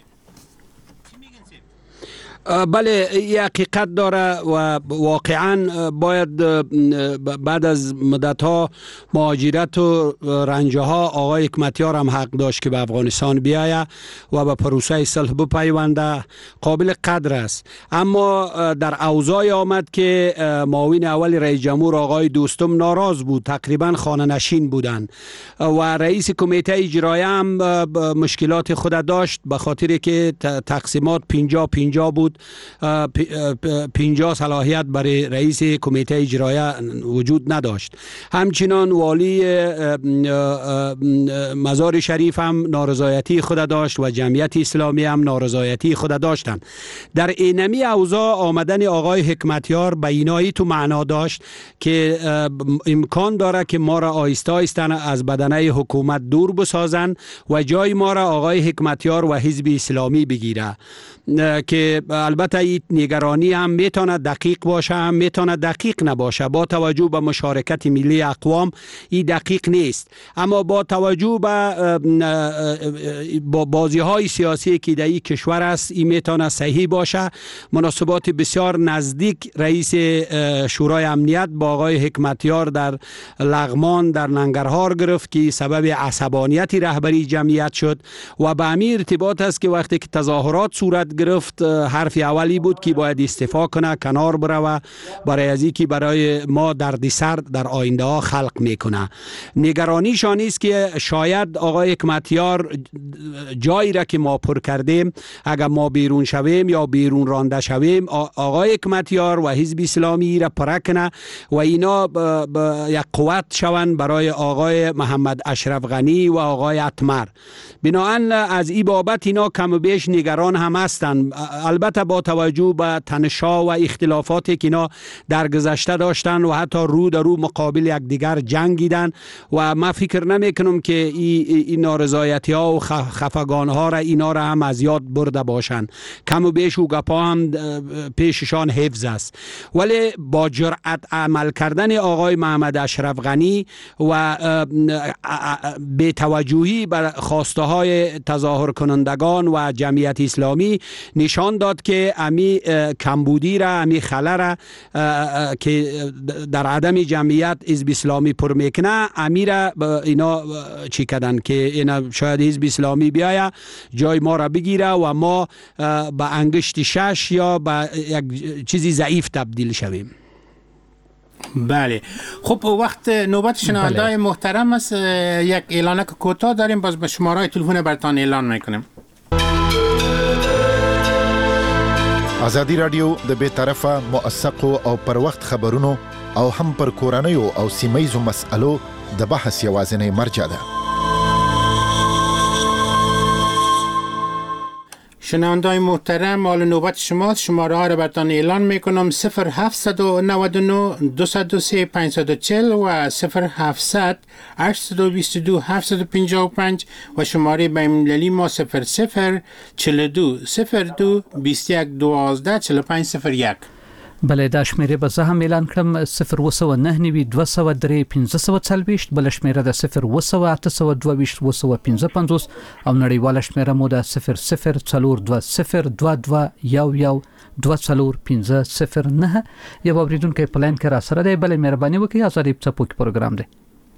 بله این حقیقت داره و واقعا باید بعد از مدت ها مهاجرت و رنجه ها آقای حکمتیار هم حق داشت که به افغانستان بیایه و به پروسه صلح بپیونده. قابل قدر است. اما در اوضاعی آمد که معاون اول رئیس جمهور آقای دوستم ناراض بود، تقریبا خانه نشین بودن و رئیس کمیته اجرایی هم مشکلات خود داشت به خاطر که تقسیمات پنجاه پنجاه بود. پنجاه صلاحیت برای رئیس کمیته اجرایی وجود نداشت. همچنان والی مزار شریف هم نارضایتی خود داشت و جمعیت اسلامی هم نارضایتی خود داشتند. در اینمی اوضاع آمدن آقای حکمتیار به اینایی تو معنا داشت که امکان داره که ما را آهسته آهسته از بدنه حکومت دور بسازن و جای ما را آقای حکمتیار و حزب اسلامی بگیره، که البته این نگرانی هم میتونه دقیق باشه هم میتونه دقیق نباشه. با توجه به مشارکت ملی اقوام این دقیق نیست، اما با توجه به با بازی های سیاسی که در این کشور است این میتونه صحیح باشه. مناسبات بسیار نزدیک رئیس شورای امنیت با آقای حکمتیار در لغمان در ننگرهار گرفت که سبب عصبانیت رهبری جمعیت شد و به همین ارتباط است که وقتی که تظاهرات صورت گرفت حرف اولی بود که باید استعفا کنه، کنار بره برای از اینکه برای ما دردسر در آینده ها خلق میکنه. نگرانیشان است که شاید آقای حکمتیار جایی را که ما پر کردیم اگر ما بیرون شویم یا بیرون رانده شویم آقای حکمتیار و حزب اسلامی را پر کنه و اینا یک قوت شوند برای آقای محمد اشرف غنی و آقای اتمر. بنابراین از این بابت اینا کم و بیش نگران هم هستند. البته البته با توجه به تنش‌ها و اختلافاتی که اینا در گذشته داشتن و حتی رو در رو مقابل یکدیگر جنگیدن و من فکر نمیکنم که این ای نارضایتی ها و خفگان ها را اینا را هم از یاد برده باشند. کم و بیش او گپا هم پیششان حفظ است، ولی با جرأت عمل کردن آقای محمد اشرف غنی و به توجهی بر خواسته های تظاهر کنندگان و جمعیت اسلامی نشان داد که امی کمبودی را، امی خلل را که در عدم جمعیت حزب اسلامی پر میکنه، امی را اینا چی کردن که اینا شاید حزب اسلامی بیاید جای ما را بگیره و ما به انگشت شش یا به یک چیزی ضعیف تبدیل شویم. بله خب وقت نوبت شنونده‌های محترم است. یک اعلانک کوتاه داریم، باز به شماره تلفن برتان اعلان میکنیم. ازادي رادیو د بے طرفه موثق او پر وخت خبرونو او هم پر کورنیو او سیمایزو مسألو د بحث یوازینی مرجع ده. شنونده‌های محترم، حال نوبت شماست. شماره ها را براتون اعلان میکنم: صفر هفت نه نه دو صفر سه پنج چهار صفر و صفر هفتصد هشت دو دو هفت پنج پنج و شماره بین‌المللی ما صفر صفر چهل و دو صفر دو بیست و یک دوازده چهل و پنج صفر یک. بله دا شمیره به زه هم اعلان کړم: صفر اوه سوه نهه نوي دوه سوه درې پنځه سوه څلوېښت، بله شمیره د صفر اوه سوه اته سوه دوه ویشت اوه سوه پنځه پنځوس او نړیواله شمیره مو د صفر صفر څلور دوه صفر دوه دوه یو یو دوه څلور پنځه صفر نه. یو اوریدونکی په لاین کې را سره دی. بله مهرباني وکړئ، ازادي په څپو کې پروګرام دی.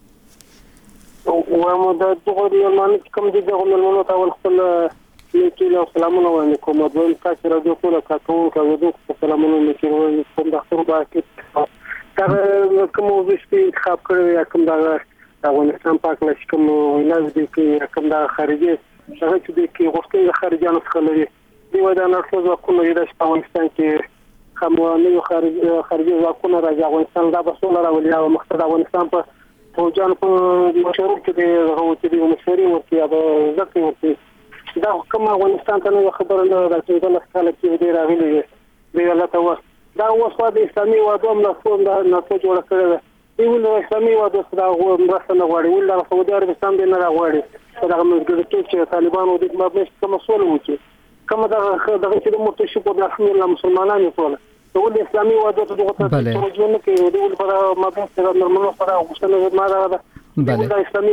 و مو د دغه یمن کوم دي دغه ملونو ته ول خپل لیکي او سلامونه وایي کوم د وین تاسو راځو کوله کاټون کوو د سلامونه لیکي وایي کوم د خپل باکې دا کوم وشتي انتخاب کړی یا کوم دا افغانستان پاک لش کوم ویناز دي کې کوم دا خارجي هغه چې د کې غوښتنې خارجانو څخه لري دی وای دا نړیوال ځواکونه د افغانستان کې خمواني خارجي خارجي ځواکونه راځي افغانستان دا بسونه راولي او مقصد افغانستان په فوجان په مشورو کې د هغه د مشورې ورته یا ځکه ورته دا کوم افغانستان ته نو خبره نه راځي د لاساله کې دی راغلي دی ولته و دا اوس د اسلامي وادو نه فوم دا نه جوړ کړی دی ول اسلامي وادو سره مرسته نه غواړي ول د سعودي عربستان دی نه غواړي دا موږ چې طالبان او د مبنش کوم مسول وکړي کوم دا دغه چې د مرتشي په داخل مسلمانانو ټول ول اسلامي وادو ته دغه توجه نه کوي دی ول پر مبنش سره نورمال سره غوښتنه ما دا بله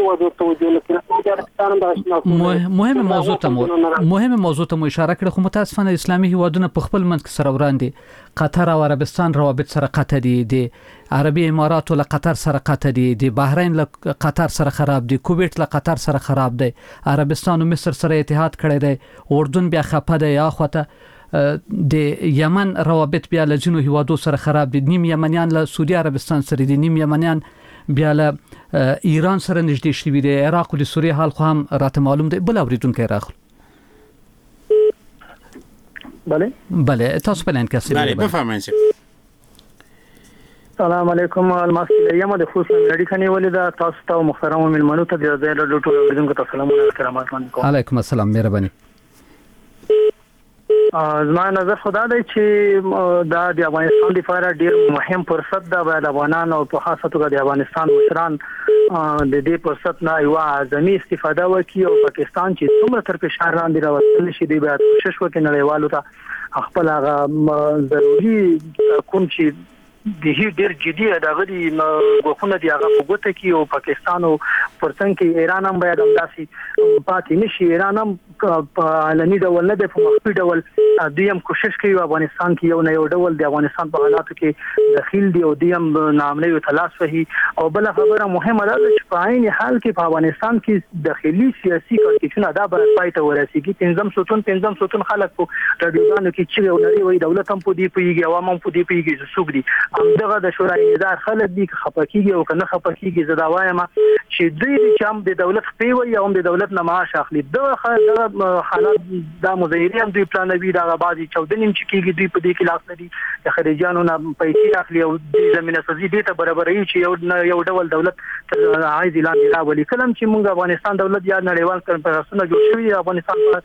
مهم موضوع ته مو مهم موضوع ته مو اشاره کړه. خو متاسفانه اسلامي هیوادونه په خپل منځ کې سره وړاندې قطر او عربستان روابط سره قطع دي، د عربي امارات له قطر سره قطع دي، د بحرین له قطر سره خراب دي، کویت له قطر سره خراب دي، عربستان او مصر سره اتحاد کړی دی، اردن بیا خپه دی، یا خوته د یمن روابط بیا له ځینو هیوادو سره خراب دي، نیم یمنیان له سعودي عربستان سره دي، نیم یمنیان بیا له ایران سره نږدې شوي دي، عراق او د سوریې حال خو هم راته معلوم دی. بل اوریدونکی راغلو. بله بله تاسو په لاین کې اسئله بله بفرمایئ. السلام علیکم. الماسله یم د خصوصي اړیکې نیولې ده. تاسو ته محترم ملمنو ته د زړه له ټولو اوریدونکو ته سلام او احترامات کوم. علیکم السلام، مهرباني. زما نظر خدا دی چې دا د افغانستان لپاره ډیر مهم فرصت ده. باید افغانان او په خاصه توګه د افغانستان مشران د دې فرصت نه یو اعظمي استفاده وکړي او پاکستان چې څومره تر فشار لاندې راوستل شي دی باید کوشش وکړي نړیوالو ته خپل هغه ضروري کوم چې د هی ډیر جدي دغه دی غوښنه دی هغه په ګوته کې او پاکستان او پرڅنګ کې ایران هم باید همداسي پاتې نشي. ایران هم په علني ډول نه د مخفي ډول دیم کوشش کوي افغانستان کې یو نه یو ډول د افغانستان په حالاتو کې دخیل دی او دیم نامنوي تلاش وهي. او بل خبره مهمه ده چې په عین حال کې په افغانستان کې داخلي سیاسي کړکېچونه دا به پای ته ورسیږي. پنځم ستون پنځم ستون خلک په رادیوګانو کې چې ولري وي دولت هم په دې پیږي، عوام هم په دې پیږي، څوک دي همدغه د شورای ادار خلک دي که خپکیږي او کنه خپکیږي. زدا وایم چې دوی چې هم د دولت پیوي او هم د دولت نه معاش اخلي. دغه حالات د مظاهرې هم دوی پلانوي، دا غبازي چودنیم چې کیږي دوی په دې کې لاس لري، د خارجيانو نه پیسې اخلي او د زمينه سازي دې ته برابرۍ چې یو یو ډول دولت عايز اعلان راولي. کلم چې موږ افغانستان دولت یا نړیوال کنفرانسونه جوړ شوی افغانستان په اړه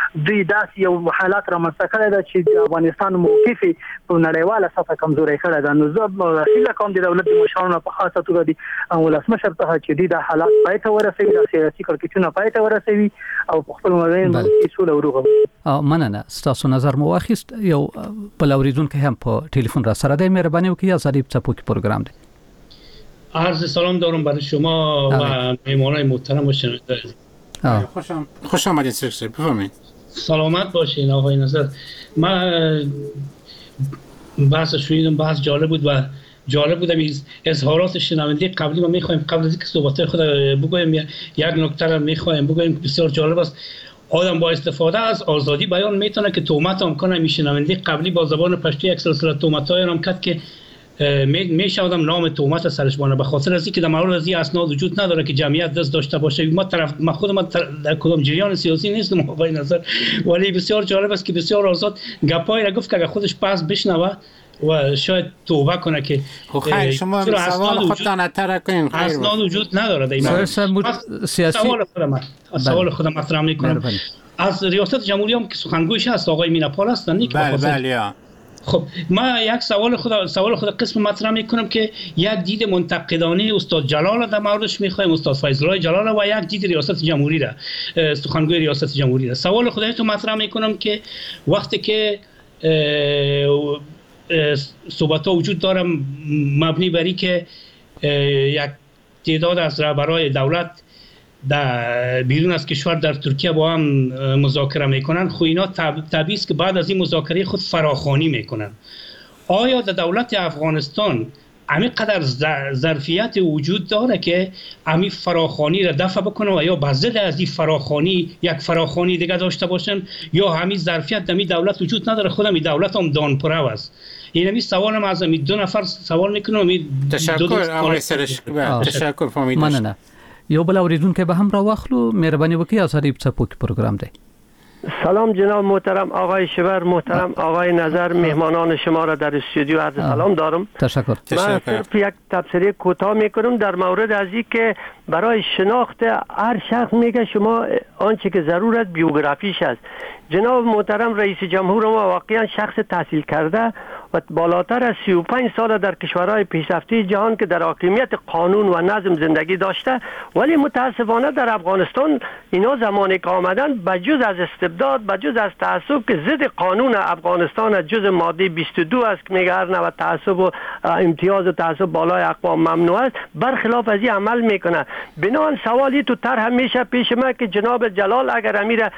دوی داس یو حالات رامنځته کړی دا چې د افغانستان موقف په نړیواله سطح کمزوري کړی دا. نو زه هیله کوم د دولت مشرانو په خاصه توګه د ولسمشر ته چې دوی د حالات پای ته ورسوي، د سیاسي کړکېچونو پای ته ورسوي او په خپل مابین باندې سوله وروغه. مننه، ستاسو نظر مو واخیست. یو بل اوریدونکو هم په ټلیفون را سره دی. مهرباني وکړئ آزادی څپوکي پروګرام دی. عرض سلام دارم برای شما و مهمانای محترم و شنونده. خوش آمدید سرکسر، بفرمایید. سلامت باشین آقای نظر. من بحث شنیدم، بحث جالب بود و جالب بودم اظهارات شنونده قبلی ما میخوایم قبل از اینکه صحبت‌های خود بگویم یک نکته را میخوایم بگویم که بسیار جالب است. آدم با استفاده از آزادی بیان میتونه که تهمت هم کنه. میشنونده قبلی با زبان پشتو یک سلسله تهمت‌های هم کرد که میشه آدم نام تهمت سرش بانه، به خاطر از اینکه در مورد از این اسناد وجود نداره که جمعیت دست داشته باشه. ما طرف ما خود ما در کدام جریان سیاسی نیستم آقای نظر، ولی بسیار جالب است که بسیار آزاد گپایی را گفت که اگر خودش پس بشنوه و شاید توبه کنه که خیر شما سوال خودتان اطرح کنین. خیر اسناد وجود نداره در این سیاسی. سوال خودم سوال خودم مطرح میکنم. از ریاست جمهوری هم که سخنگویش هست آقای میناپال هستن نیک. بله بله. خب ما یک سوال خود سوال خود قسم مطرح میکنم که یک دید منتقدانه استاد جلال در موردش میخوایم، استاد فیض الله جلال، و یک دید ریاست جمهوری را، سخنگوی ریاست جمهوری را. سوال خودت مطرح میکنم که وقتی که صحبت ها وجود داره مبنی بر اینکه یک تعداد از رهبران دولت در بیرون از کشور در ترکیه با هم مذاکره میکنن، خو اینا طبیعی است که بعد از این مذاکره خود فراخوانی میکنن. آیا در دولت افغانستان همین قدر ظرفیت وجود داره که همین فراخوانی را دفع بکنه و یا بضد از این فراخوانی یک فراخوانی دیگه داشته باشن، یا همین ظرفیت در این دولت وجود نداره؟ خودم این دولت هم دانپرو است. این همین سوالم از این دو نفر سوال میکنم. تشکر آقای سرش. تشکر فهمیدم. مننه. یو بل اوریدونکو به هم را واخلو. مهرباني وکړئ آزادی څپوکي پروګرام دی. سلام جناب محترم آقای شبر، محترم آقای نظر، مهمانان شما را در استودیو عرض سلام دارم. تشکر. من صرف یک تبصره کوتاه میکنم در مورد از این که برای شناخت هر شخص میگه شما آنچه که ضرورت بیوگرافیش است. جناب محترم رئیس جمهور ما واقعا شخص تحصیل کرده و بالاتر از سی و پنج سال در کشورهای پیشرفته جهان که در حاکمیت قانون و نظم زندگی داشته، ولی متاسفانه در افغانستان اینا زمانی که آمدن بجز از استبداد، بجز از تعصب که ضد قانون افغانستان از جز ماده بیست و دو است که میگه هر نوع تعصب و امتیاز و تعصب بالای اقوام ممنوع است، برخلاف از این عمل میکنه. بنابراین سوالی تو طرح میشه پیش ما که جناب جلال اگر امیر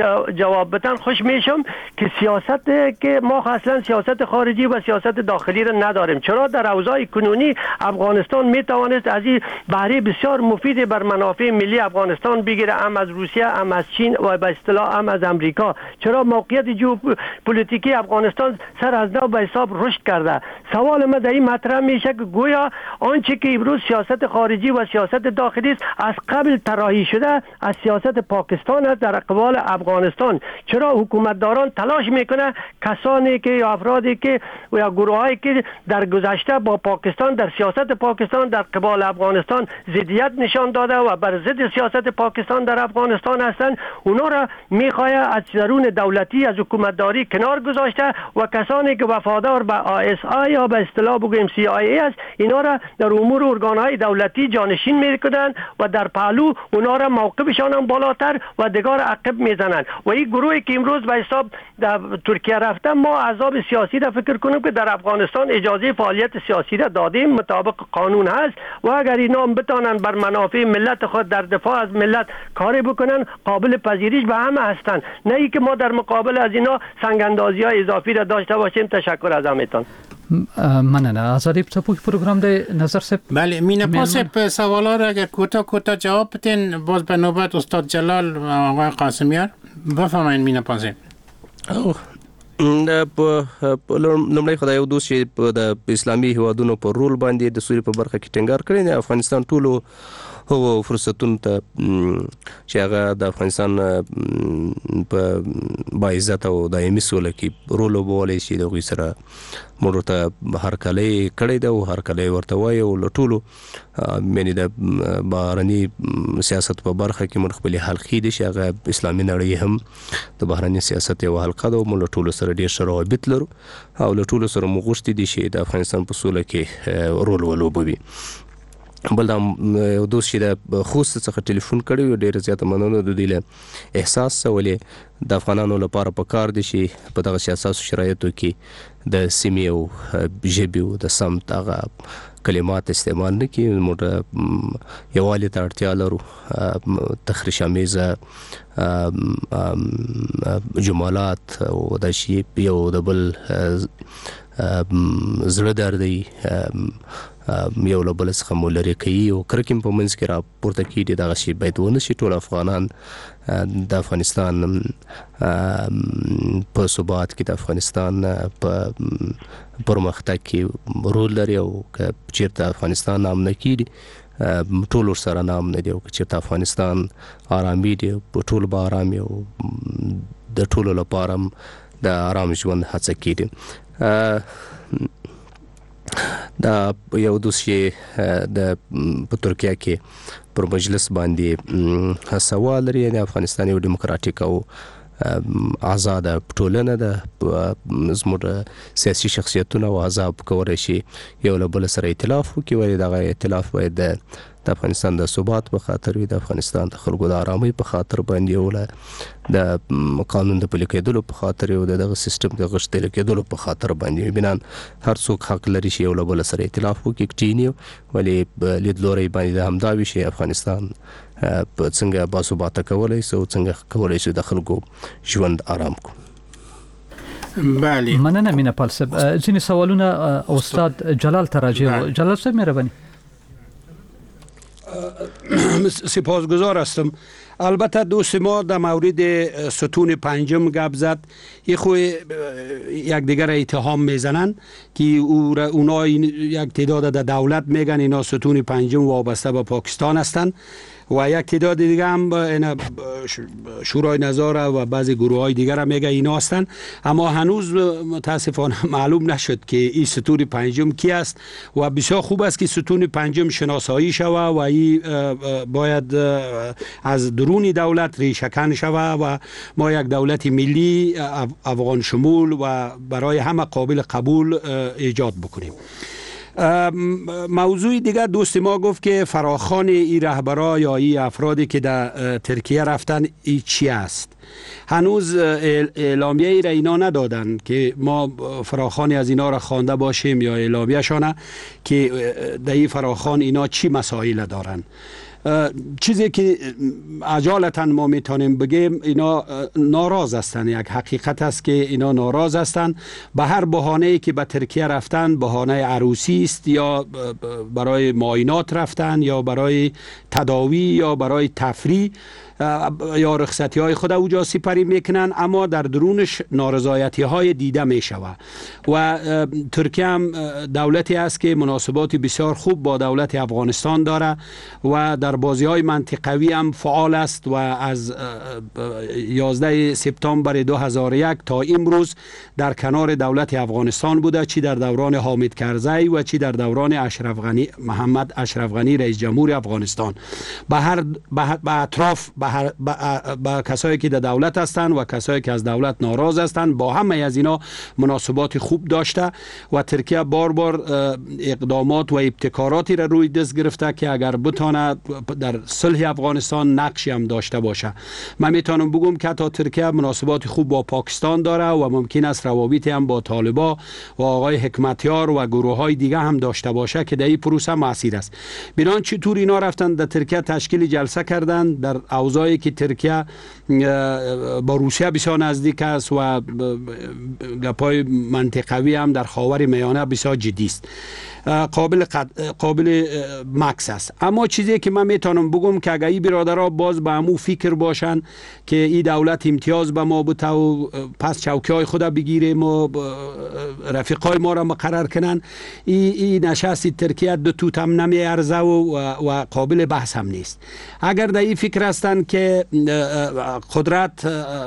جواب بدن خوش میشم که سیاست که ما اصلا سیاست خارجی و سیاست داخلی را نداریم. چرا در اوضاع کنونی افغانستان میتوانست از این بهره بسیار مفید بر منافع ملی افغانستان بگیره، هم از روسیه، هم از چین و به اصطلاح هم از امریکا. چرا موقعیت ژئوپلیتیکی افغانستان سر از نو به حساب رشد کرده؟ سوال ما در این مطرح میشه که گویا آنچه که امروز سیاست خارجی و سیاست داخلی است از قبل طراحی شده از سیاست پاکستان است در قبال افغانستان. چرا حکومتداران تلاش میکنه کسانی که یا افرادی که و یا گروهایی که در گذشته با پاکستان در سیاست پاکستان در قبال افغانستان ضدیت نشان داده و بر ضد سیاست پاکستان در افغانستان هستند، اونا را میخواد از درون دولتی از حکومتداری کنار گذاشته و کسانی که وفادار به آی اس آی یا به اصطلاح بگویم سی آی ای است اینا را در امور ارگانهای دولتی جانشین میکنند و در پهلو اونا را موقفشان هم بالاتر و دگار عقب میزنند. و این گروهی که امروز به حساب در ترکیه رفته، ما احزاب سیاسی را فکر کنیم که در افغانستان اجازه فعالیت سیاسی را دادیم مطابق قانون هست و اگر اینا بتانن بر منافع ملت خود در دفاع از ملت کاری بکنن قابل پذیرش به همه هستند، نه ای که ما در مقابل از اینا سنگ اندازی های اضافی را داشته باشیم. تشکر از همتون. مننه. آزادی څپوکي پروګرام دی نظر صاحب. بله مینا صاحب سوالا را اگر کوتاه کوتاه جواب بدین باز به نوبت استاد جلال و آقای قاسمیار. بفرمایید مینا صاحب. په لومړی خدای یو دوست چې د اسلامي هیوادونو په رول باندې د سوري په برخه کې ټینګار کړی دی. افغانستان ټولو هو فرصتونو ته چې هغه د افغانستان په باعزت او دایمي سوله کې رول وبولي شي د غوي سره موږ ته هر کله کړی دا او هر کله ورته وایو لټولو مینه د بهرني سیاست په برخه کې موږ خپل حلقې دي چې هغه اسلامي نړۍ هم د بهرني سیاست یو حلقه ده او موږ ټول سره ډیر شرایط لرو او ټول سره موږ غوښتي دي چې د افغانستان په سوله کې رول ولوبوي. بل دا یو دوست چې د خوست څخه ټلیفون کړی و ډیر زیاته مننه د دې له احساس ولې د افغانانو لپاره پکار دي چې په دغه سیاسي شرایطو کې د سیمې او ژبې او د سمت هغه کلمات استعمال نه کړي. موږ یووالي ته اړتیا لرو، تخریش آمیزه جملات او د شی یو د بل زړه دردي یو له بل څخه مولري کوي او کرکم په منځ کې را پورته کیږي. دغه شی باید ونه شي. ټول افغانان د افغانستان په ثبات کې د افغانستان په پرمختګ کې رول لري او که چیرته افغانستان نام نه کیږي ټول سره نام نه دی او که چیرته افغانستان آرامي دی ټول به آرامي او د ټول لپاره د آرام ژوند هڅه کیږي. دا یو دوسیه د په ترکیه کې پر مجلس باندې سوال لري. یعنی افغانستان یو دیموکراتیک او آزاد ټولنه ده، زموږ سیاسي شخصیتونه او آزاد کولای شي یو له بل سره ائتلاف وکړي، ولې دغه ائتلاف باید د افغانستان د ثبات په خاطر وي، د افغانستان د خلکو د آرامۍ په خاطر باندې ولا د قانون د پلي کېدلو په خاطر او دغه سیستم د غښتل کېدلو په خاطر باندې بنان هر څوک حق لري چې یو له بل سره ائتلاف وکړي ټینیو، ولې لیدلوري باندې همدا وي چې افغانستان په څنګه باثباته کولای شي او څنګه کولای شي د خلکو ژوند آرام کو. بله مننه مینا پالسب. ځینې سوالونه استاد جلال تراجع. جلال صاحب مهرباني. سپاسگزار هستم. البته دوست ما در مورد ستون پنجم گپ زد. یه خو یک دیگر اتهام میزنن که اونا یک تعداد در دولت میگن اینا ستون پنجم وابسته به پاکستان هستند و یک تعداد دیگه هم شورای نظاره و بعضی گروه های دیگر هم میگه اینا هستن، اما هنوز متاسفانه معلوم نشد که این ستون پنجم کی است و بسیار خوب است که ستون پنجم شناسایی شوه و این باید از درون دولت ریشه‌کن شوه و ما یک دولت ملی افغان شمول و برای همه قابل قبول ایجاد بکنیم. موضوع دیگر دوست ما گفت که فراخوان ای رهبرا یا ای افرادی که در ترکیه رفتن ای چی است؟ هنوز اعلامیه ای را اینا ندادن که ما فراخوانی از اینا را خوانده باشیم یا اعلامیه شانه که در این فراخوان اینا چی مسائل دارن. چیزی که عجالتا ما میتونیم بگیم اینا ناراض هستند. یک حقیقت است که اینا ناراض هستند. به هر بهانه‌ای که به ترکیه رفتن، بهانه عروسی است یا برای معاینات رفتن یا برای تداوی یا برای تفریح یا رخصتی های خود اوجا سپری میکنن، اما در درونش نارضایتی های دیده میشوه و ترکیه هم دولتی است که مناسبات بسیار خوب با دولت افغانستان داره و در بازی های منطقوی هم فعال است و از یازده سپتامبر دو هزار و یک تا امروز در کنار دولت افغانستان بوده، چی در دوران حامد کرزی و چی در دوران اشرف غنی محمد اشرف غنی رئیس جمهور افغانستان. به هر به اطراف به با کسایی که در دولت هستند و کسایی که از دولت ناراض هستند با همه از اینا مناسبات خوب داشته و ترکیه بار بار اقدامات و ابتکاراتی را روی دست گرفته که اگر بتونه در صلح افغانستان نقشی هم داشته باشه. من میتونم بگم که تا ترکیه مناسبات خوب با پاکستان داره و ممکن است روابطی هم با طالبان و آقای حکمتیار و گروه های دیگه هم داشته باشه که در این پروسه مؤثر است. بنان چطور اینا رفتن در ترکیه تشکیل جلسه کردن در اوضاعی که ترکیه با روسیه بسیار نزدیک است و گپای منطقوی هم در خاور میانه بسیار جدی است. قابل قابل مکس است. اما چیزی که من میتونم بگم که اگه این برادرها باز به همو فکر باشن که این دولت امتیاز به ما بده و پس چوکی های خود بگیریم و رفیقای ما را مقرر کنن، این ای نشست ترکیه دو توت هم نمی ارزه و, و قابل بحث هم نیست. اگر در این فکر هستن که قدرت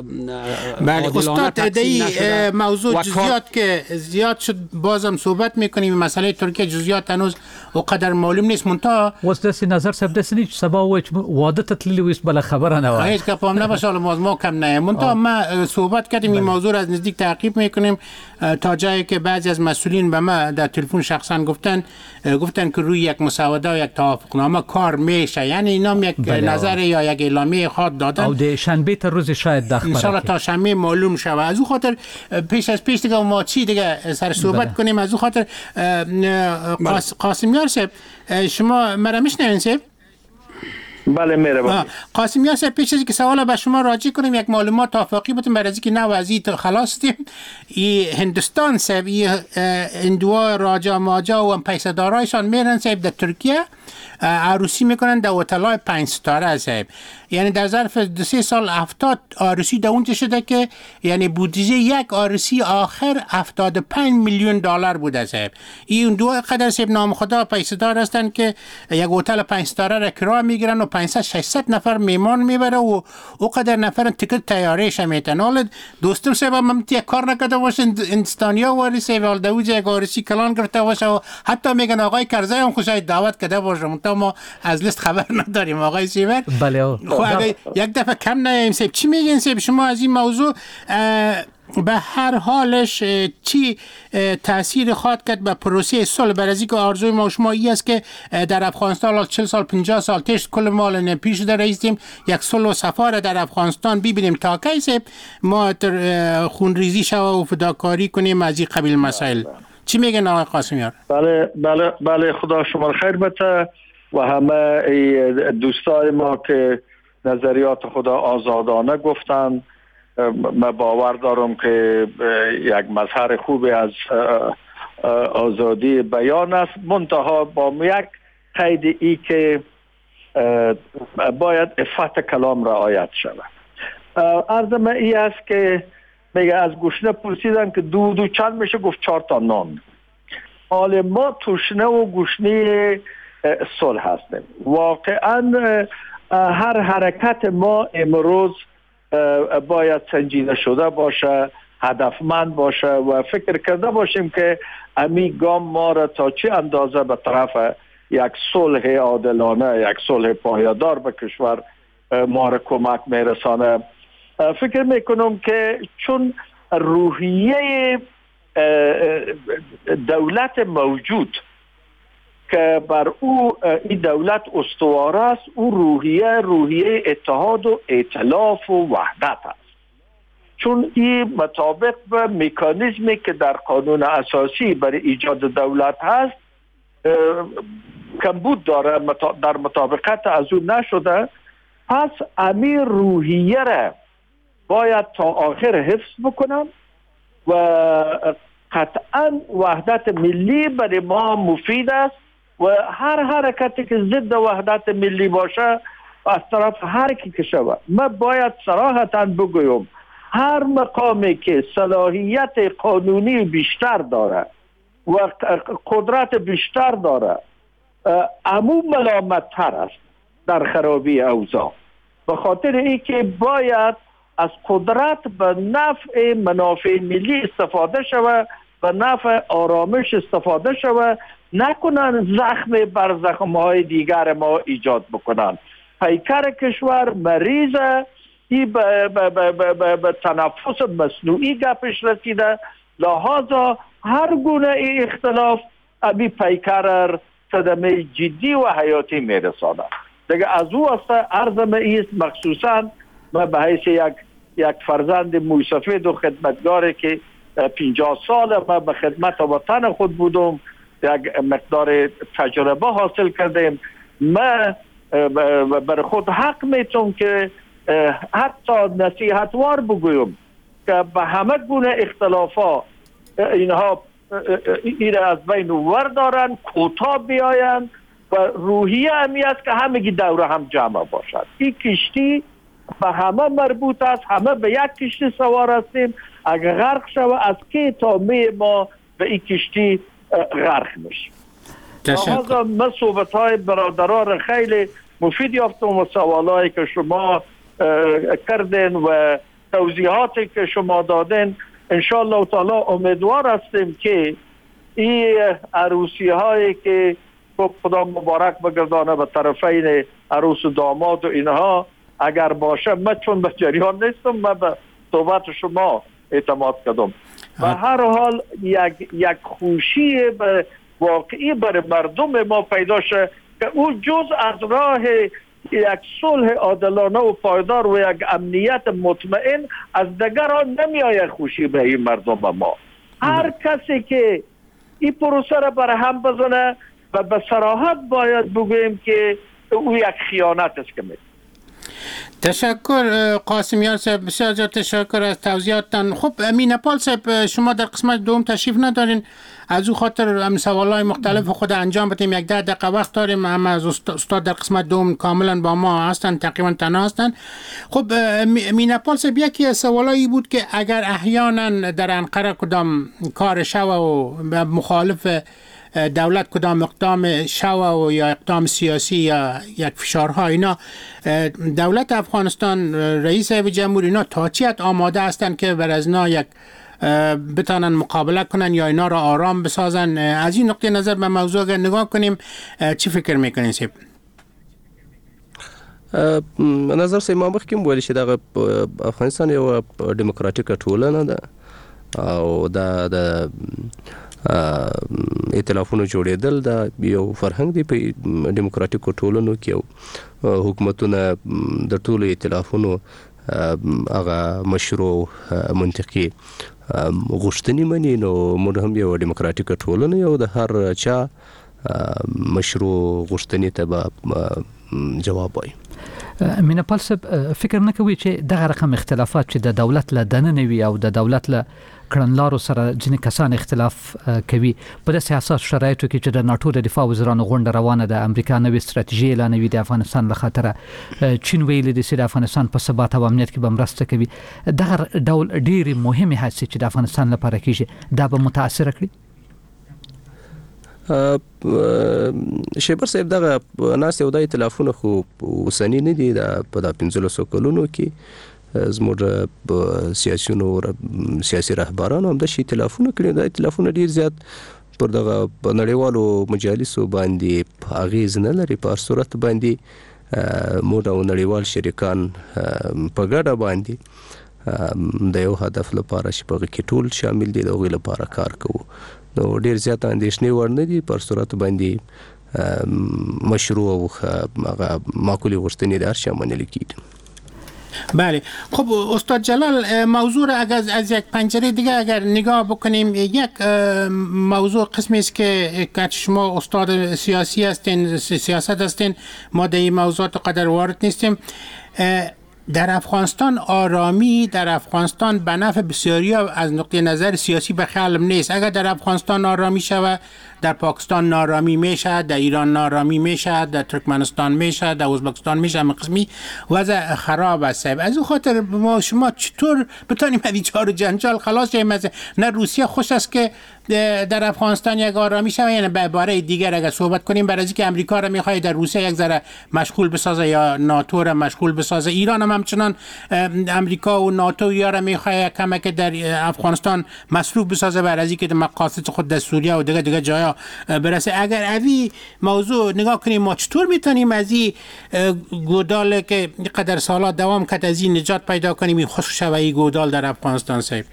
بله استاد در این موضوع جزئیات که زیاد شد بازم صحبت میکنیم. مسئله ترکیه جزئیات هنوز وقدر معلوم نیست. منتها واسه نظر سب دسنی سبا و واده تطلیلی ویس بلا خبر نه هیچ که پام نباشه ما ما کم نه. منتها ما صحبت کردیم این موضوع از نزدیک تعقیب میکنیم تا جایی که بعضی از مسئولین به ما در تلفن شخصا گفتن گفتن که روی یک مسوده و یک توافقنامه کار میشه. یعنی اینا یک نظر یا یک اعلامیه خود دادن او د شنبه تا روز شاید داخل ان شاء الله تا شنبه معلوم شود. از اون خاطر پیش از پیش دیگه ما چی دیگه سر صحبت کنیم. از اون خاطر قاسمیار صاحب شما مرا میشنوین صاحب؟ بله مهربانی. قاسمیار صاحب پیش از اینکه سوال به شما راجع کنیم یک معلومات توافقی بودیم برای اینکه نه وضعیت خلاص دیم. ای هندوستان صاحب ای اندوا راجا ماجا و پیسدارایشان میرن صاحب در ترکیه عروسی میکنن در هتل‌های پنج ستاره صاحب. یعنی در ظرف دو سه سال هفتاد عروسی در اونجا شده که یعنی بودجه یک عروسی آخر هفتاد و پنج میلیون دلار بوده صاحب. این دو قدر صاحب نام خدا پیسدار هستن که یک هتل پنج ستاره را کرایه میگیرن و پانصد ششصد نفر میمان میبره و او قدر نفر تیکت تیاریش میتن. حالا دوستم صاحب هم یک کار نکرده باشه هندستانیا واری صاحب حال دوجه یک عروسی کلان گرفته باشه و حتی میگن آقای کرزی هم خوشای دعوت کرده باشه. ما از لیست خبر نداریم آقای سیور. بله خب اگه یک دفعه کم نیم سیب چی میگین سیب شما از این موضوع به هر حالش چی تاثیر خواهد کرد به پروسه صلح؟ برای از اینکه آرزوی ما شما این است که در افغانستان چهل سال پنجاه سال پیش کل مال پیش در رئیسیم یک صلح و صفا در افغانستان ببینیم تا کی سیب ما خونریزی شو و فداکاری کنیم از این قبیل مسائل. چی میگن آقای قاسمیار؟ بله بله بله خدا شما خیر بده و همه دوستای ما که نظریات خدا آزادانه گفتن. من باور دارم که یک مظهر خوبی از آزادی بیان است، منتها با یک قید ای که باید عفت کلام رعایت شود. عرض من ای است که میگه از گشنه پرسیدن که دو دو چند میشه، گفت چهار تا نان. حال ما تشنه و گشنه صلح هستیم. واقعا هر حرکت ما امروز باید سنجیده شده باشه، هدفمند باشه و فکر کرده باشیم که امی گام ما را تا چه اندازه به طرف یک صلح عادلانه، یک صلح پایدار به کشور ما را کمک میرسانه. فکر میکنم که چون روحیه دولت موجود که بر او این دولت استوار است، او روحیه روحیه اتحاد و ائتلاف و وحدت است. چون این مطابق به مکانیزمی که در قانون اساسی برای ایجاد دولت هست کمبود داره، در مطابقت از اون نشده. پس امیر روحیه را باید تا آخر حفظ بکنم و قطعا وحدت ملی برای ما مفید است و هر حرکتی که ضد وحدت ملی باشه از طرف هر کی که شود. من باید صراحتا بگویم هر مقامی که صلاحیت قانونی بیشتر داره و قدرت بیشتر داره عموم ملامت تر است در خرابی اوضاع، به خاطر اینکه باید از قدرت به نفع منافع ملی استفاده شود، به نفع آرامش استفاده شود، نکنن زخم بر زخمهای دیگر ما ایجاد بکنن. پیکر کشور مریضه، ای به, به, به, به, به, به تنفس مصنوعی گپش رسیده، لحاظا هر گونه ای اختلاف ابی پیکر صدمه جدی و حیاتی میرسانه. دیگه از او است عرضم ایست، مخصوصا من به حیث یک یک فرزند موسفید و خدمتگاری که پنجاه سال من به خدمت وطن خود بودم، یک مقدار تجربه حاصل کردیم. من بر خود حق میتونم که حتی نصیحتوار بگویم که به همه گونه اختلافات اینها این از بین وردارن، کوتاه بیاین و روحیه همی است که همگی دوره هم جمع باشد. این کشتی به همه مربوط است، همه به یک کشتی سوار هستیم. اگر غرق شود از که تا می ما به این کشتی غرق میشیم. لحاظا من صحبت های برادران خیلی مفید یافتم و سوالایی که شما کردین و توضیحاتی که شما دادین انشالله تعالی امیدوار هستیم که این عروسی هایی که خدا مبارک بگردانه به طرفین عروس و داماد و اینها اگر باشه، من چون به جریان نیستم، من به صحبت شما اعتماد کردم. به هر حال یک یک خوشی واقعی برای مردم ما پیدا شه که او جز از راه یک صلح عادلانه و پایدار و یک امنیت مطمئن از دیگران نمیآید خوشی به این مردم ما. هر کسی که این پروسه را بر هم بزنه و به صراحت باید بگوییم که او یک خیانت است که می. تشکر قاسمیان صاحب، بسیار زیاد تشکر از توضیحاتتان. خب مینپال صاحب، شما در قسمت دوم تشریف ندارین، از او خاطر هم سوالای مختلف خود انجام بدیم. یک ده دقیقه وقت داریم، هم از استاد در قسمت دوم کاملا با ما هستن، تقریبا تنها هستن. خب مینپال صاحب، یکی از سوالایی بود که اگر احیانا در انقره کدام کار شوه و مخالف دولت کدام اقدام شوه و یا اقدام سیاسی یا یک فشارها، اینا دولت افغانستان، رئیس جمهوری، اینا تا چی حد آماده هستند که بر از اینا یک بتانن مقابله کنن یا اینا را آرام بسازن؟ از این نقطه نظر به موضوع اگر نگاه کنیم چی فکر میکنین سیب؟ نظر سه ما مخکې ویل چې د افغانستان یو دیموکراتیک ټولنه ده او دا د ائتلافونو جوړېدل دا یو فرهنګ دی په دیموکراتیکو ټولنو کې. یو حکومتونه د ټولو ائتلافونو هغه مشروع منطقي غوښتنې مني، نو موږ هم یو دیموکراتیک ټولنه یو د هر چا مشروع غوښتنې ته به جواب وایي. مینپال صاحب، فکر نه کوي چې دغه رقم اختلافات چې د دولت له دننه وي او د دولت له کړنلارو سره ځینې کسان اختلاف کوي په داسې اساس شرایطو کې چې د ناټو د دفاع وزیرانو غونډه روانه ده، امریکا نوې ستراتیژي اعلانوي د افغانستان له خاطره، چین ویلي دي چې د افغانستان په ثبات او امنیت کې به مرسته کوي، دغه ډول ډېرې مهمې هڅې چې د افغانستان لپاره کېږي دا به متاثره کړي؟ شیبر صاحب، دغه ناس یو د ائتلافونو خو اوسنی نه دي، دا په د پنځلسو کلونو کې زموږ سیاسيونو سیاسي رهبرانو هم د شي ائتلافونه کړي. د ائتلافونه ډیر زیات پر دغه نړیوالو مجالسو باندې اغیز نه لري، په صورت باندې موږ او نړیوال شریکان په ګډه باندې د یو هدف لپاره چې په کې ټول شامل دي د غوښتلو لپاره کار کوو. نو ډیر زیات اندېښنې ور نه دي، پر صورت باندې مشروع او معقولی غوښتنې در شامل کیږي. بله. خب استاد جلال، موضوع را اگر از یک پنجره دیگه اگر نگاه بکنیم، یک موضوع قسمی است که شما استاد سیاسی هستین، سیاست هستین، ما در این موضوعات قدر وارد نیستیم. در افغانستان آرامی در افغانستان به نفع بسیاری از نقطه نظر سیاسی به خیالم نیست. اگر در افغانستان آرامی شود، در پاکستان نارامی میشه، در ایران نارامی میشه، در ترکمنستان میشه، در ازبکستان میشه، همه قسمی وضع خراب است. از اون خاطر ما شما چطور بتونیم از این چهار جنجال خلاص شیم؟ نه روسیه خوش است که در افغانستان یک آرامی شود، یعنی به عباره دیگر اگر صحبت کنیم، برای اینکه امریکا را میخواد در روسیه یک ذره مشغول بسازه یا ناتو را مشغول بسازه، ایران هم همچنان امریکا و ناتو یا را میخواد کمک در افغانستان مصروف بسازه برای اینکه مقاصد خود در سوریه و دیگه دیگه جایا برسه. اگر اوی موضوع نگاه کنیم، ما چطور میتونیم از این گودال که قدر سالا دوام کرد از این نجات پیدا کنیم، خصوص شوی گودال در افغانستان؟ صاحب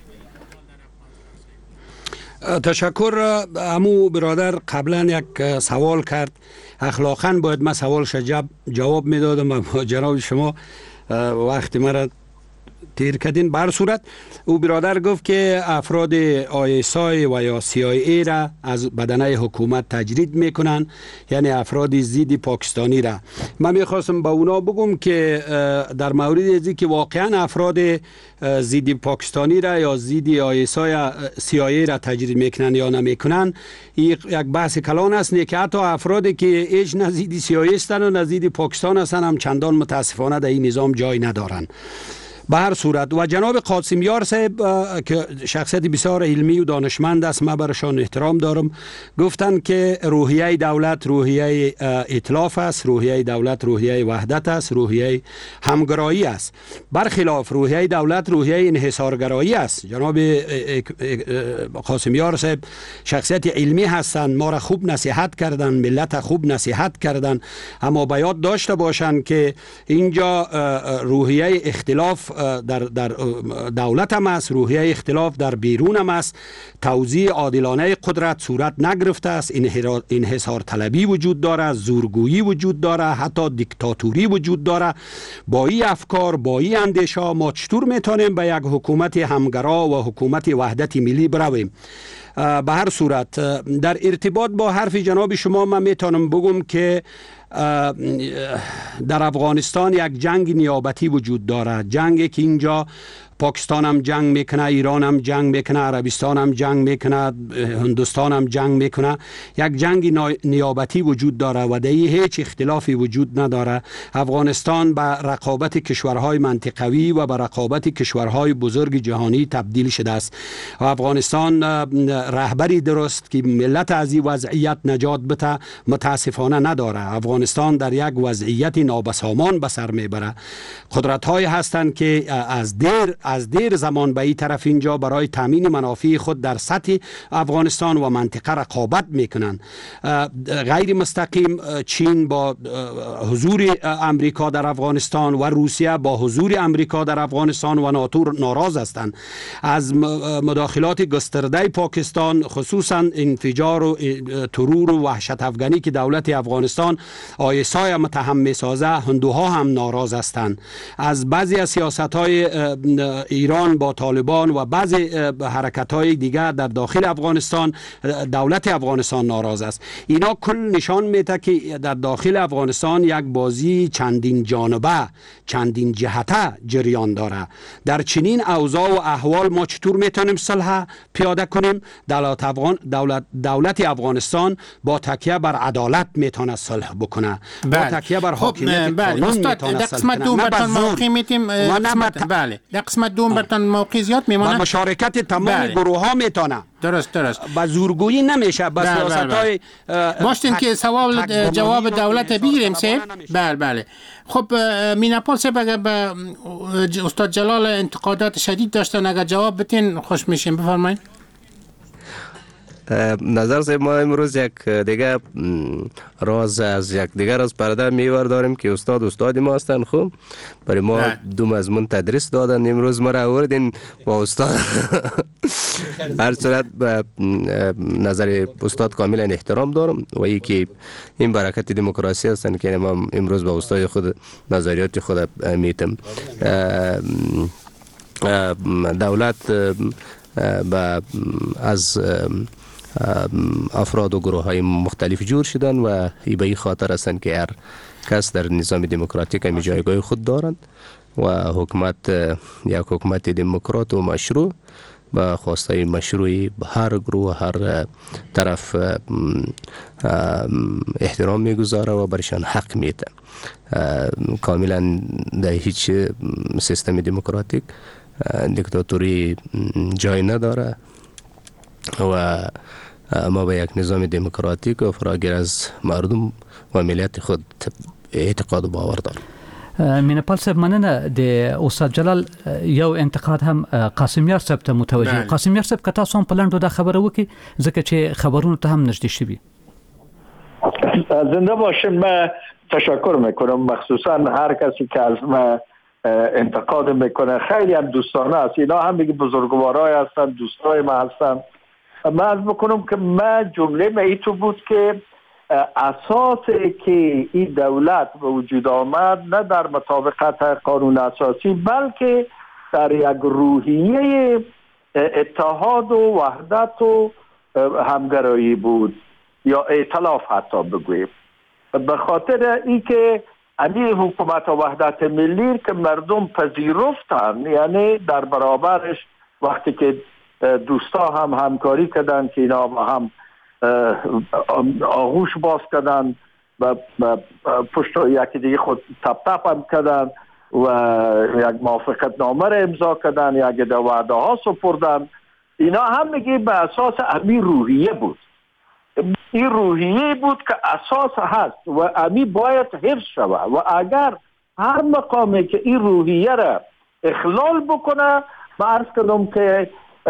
تشکر. امو برادر قبلا یک سوال کرد، اخلاقا باید من سوالش جواب میدادم، جناب شما وقتی مرا تیر کردین. بر صورت او برادر گفت که افراد آی اس آی و یا سی آی ای را از بدنه حکومت تجرید میکنن، یعنی افراد ضد پاکستانی را. من میخواستم با اونا بگم که در مورد ازی که واقعا افراد ضد پاکستانی را یا ضد آی اس آی سی آی ای را تجرید میکنن یا نمیکنن، یک بحث کلان است که حتی افرادی که ایش نه ضد سی آی ای هستند و نه ضد پاکستان هستند هم چندان متاسفانه در این نظام جای ندارن. به هر صورت و جناب قاسم یار صاحب که شخصیت بسیار علمی و دانشمند است، من برشان احترام دارم، گفتن که روحیه دولت روحیه ائتلاف است، روحیه دولت روحیه وحدت است، روحیه همگرایی است. برخلاف روحیه دولت روحیه انحصارگرایی است. جناب قاسم یار صاحب شخصیت علمی هستند، ما را خوب نصیحت کردن، ملت خوب نصیحت کردن، اما باید داشته باشند که اینجا روحیه اختلاف در در دولت هم است، روحیه اختلاف در بیرون هم است، توزیع عادلانه قدرت صورت نگرفته است، انحصار طلبی وجود داره، زورگویی وجود داره، حتی دیکتاتوری وجود داره. با این افکار، با این اندیشه ما چطور میتونیم به یک حکومت همگرا و حکومت وحدت ملی برویم؟ به هر صورت در ارتباط با حرف جناب شما من میتونم بگم که در افغانستان یک جنگ نیابتی وجود داره، جنگی که اینجا پاکستان هم جنگ میکنه، ایران هم جنگ میکنه، عربستان هم جنگ میکنه، هندوستان هم جنگ میکنه. یک جنگ نیابتی وجود داره و در هیچ اختلافی وجود نداره. افغانستان به رقابت کشورهای منطقوی و به رقابت کشورهای بزرگ جهانی تبدیل شده است و افغانستان رهبری درست که ملت از این وضعیت نجات بده متاسفانه نداره. افغانستان در یک وضعیت نابسامان به سر میبره. قدرت های هستند که از دیر از دیر زمان به این طرف اینجا برای تامین منافع خود در سطح افغانستان و منطقه رقابت میکنن. غیر مستقیم چین با حضور امریکا در افغانستان و روسیه با حضور امریکا در افغانستان و ناتو ناراض هستند. از مداخلات گسترده پاکستان، خصوصا انفجار و ترور و وحشت افغانی که دولت افغانستان آی اس آی متهم میسازه، هندوها هم ناراض هستند. از بعضی از سیاست‌های ایران با طالبان و بعضی حرکت‌های دیگر در داخل افغانستان دولت افغانستان ناراض است. اینا کل نشان میده که در داخل افغانستان یک بازی چندین جانبه، چندین جهته جریان داره. در چنین اوضاع و احوال ما چطور میتونیم صلح پیاده کنیم؟ دولت افغان دولت دولت افغانستان با تکیه بر عدالت میتونه صلح بکنه. با تکیه بر حاکمیت قانون میتونه صلح کنه. بله در قسمت دوم برتان موقع زیاد میمونه و مشارکت تمام بله. گروه ها میتونه. درست درست. با زورگویی نمیشه، با سیاست های باشتین که سوال جواب دولت بگیریم سه. بله بله. خب میناپال سه بگه به استاد جلال انتقادات شدید داشتن، اگر جواب بتین خوش میشیم. بفرمایید. نظر صاحب ما امروز یک دیگه راز از یک دیگر از پرده میور داریم که استاد استادی ما هستن. خوب برای ما دو مضمون تدریس دادن، امروز ما را آوردین با استاد. هر صورت به نظر استاد کاملا احترام دارم و یکی این برکت دموکراسی هستن که ما امروز با استاد خود نظریات خود میتم. دولت با از افراد و گروه های مختلف جور شدن و ای به این خاطر هستند که هر کس در نظام دموکراتیک همی جایگاه خود دارند و حکومت یک حکومت دموکرات و مشروع با خواسته مشروعی به هر گروه هر طرف احترام میگذاره و برشان حق میده. کاملا در هیچ سیستم دموکراتیک دیکتاتوری جای نداره و ما به یک نظام دموکراتیک و فراگیر از مردم و ملت خود اعتقاد و باور دارم. میناپال صاحب مننه. د استاد جلال یو انتقاد هم قاسم یار صاحب ته متوجه. قاسم یار صاحب که تاسو هم په لنډو دا خبره وکړي ځکه چې خبرونه ته هم نږدې شوي. زنده باشین. من تشکر میکنم، مخصوصا هر کسی که از من انتقاد میکنه. خیلی هم دوستانه است. اینا هم دیگه بزرگوارای هستن، دوستای من هستن. من عرض بکنم که من جمله من ای تو بود که اساسی که این دولت به وجود آمد نه در مطابقت قانون اساسی بلکه در یک روحیه اتحاد و وحدت و همگرایی بود یا ائتلاف حتی بگویم. به خاطر اینکه امی حکومت وحدت ملی که مردم پذیرفتن، یعنی در برابرش وقتی که دوستا هم همکاری کردن که اینا با هم آغوش باز کردن و پشت یکی دیگه خود تپ تپ هم کردن و یک موافقت نامه را امضا کردن، یک دو وعده ها سپردن، اینا هم میگه به اساس امی روحیه بود. این روحیه بود که اساس هست و امی باید حفظ شود و اگر هر مقامی که این روحیه را اخلال بکنه ما عرض کردم که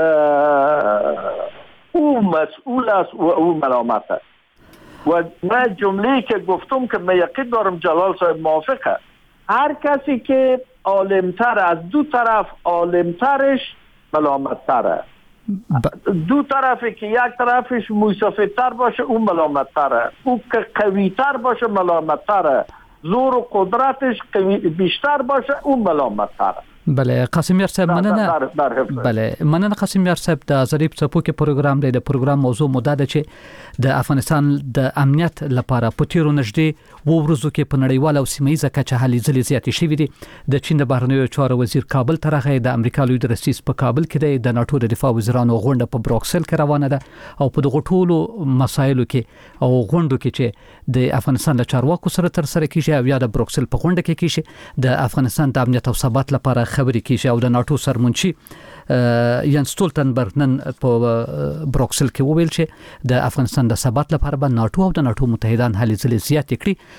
او مسئول است و او ملامت است. و من جمله‌ای که گفتم که من یقین دارم جلال صاحب موافقه، هر کسی که عالمتر از دو طرف عالمترش ملامت‌تره. دو طرفی که یک طرفش موسفیدتر باشه اون ملامت‌تره، او که قوی‌تر باشه ملامت‌تره، زور و قدرتش قوی بیشتر باشه اون ملامت‌تره. بله قاسمیار صاحب مننه. بله مننه قاسمیار صاحب. د آزادی په څپو کې پروګرام دی. د پروګرام موضوع مده ده چې د افغانستان د امنیت لپاره په تیرو نږدې وو ورځو کې په نړیواله او سیمه ییزه کچه هلې ځلې زیاتې شوې دي. د چین د بهرنیو چارو وزیر کابل ته راغی، د امریکا لوی درستیز په کابل کې دی، د ناتو د دفاع وزیرانو غونډه په بروکسل کې روانه ده او په دغه ټولو مسایلو کې او غونډو کې چې د افغانستان د چارواکو سره تر سره کیږي او یا د بروکسل په غونډه کې کیږي د افغانستان د امنیت او ثبات لپاره خبرې کیږي او د ناتو سرمنشي یان سټولټنبرګ نن په بروکسل کې وویل چې د افغانستان د ثبات لپاره به ناتو او د ناتو متحدان هلې ځلې زیات کړي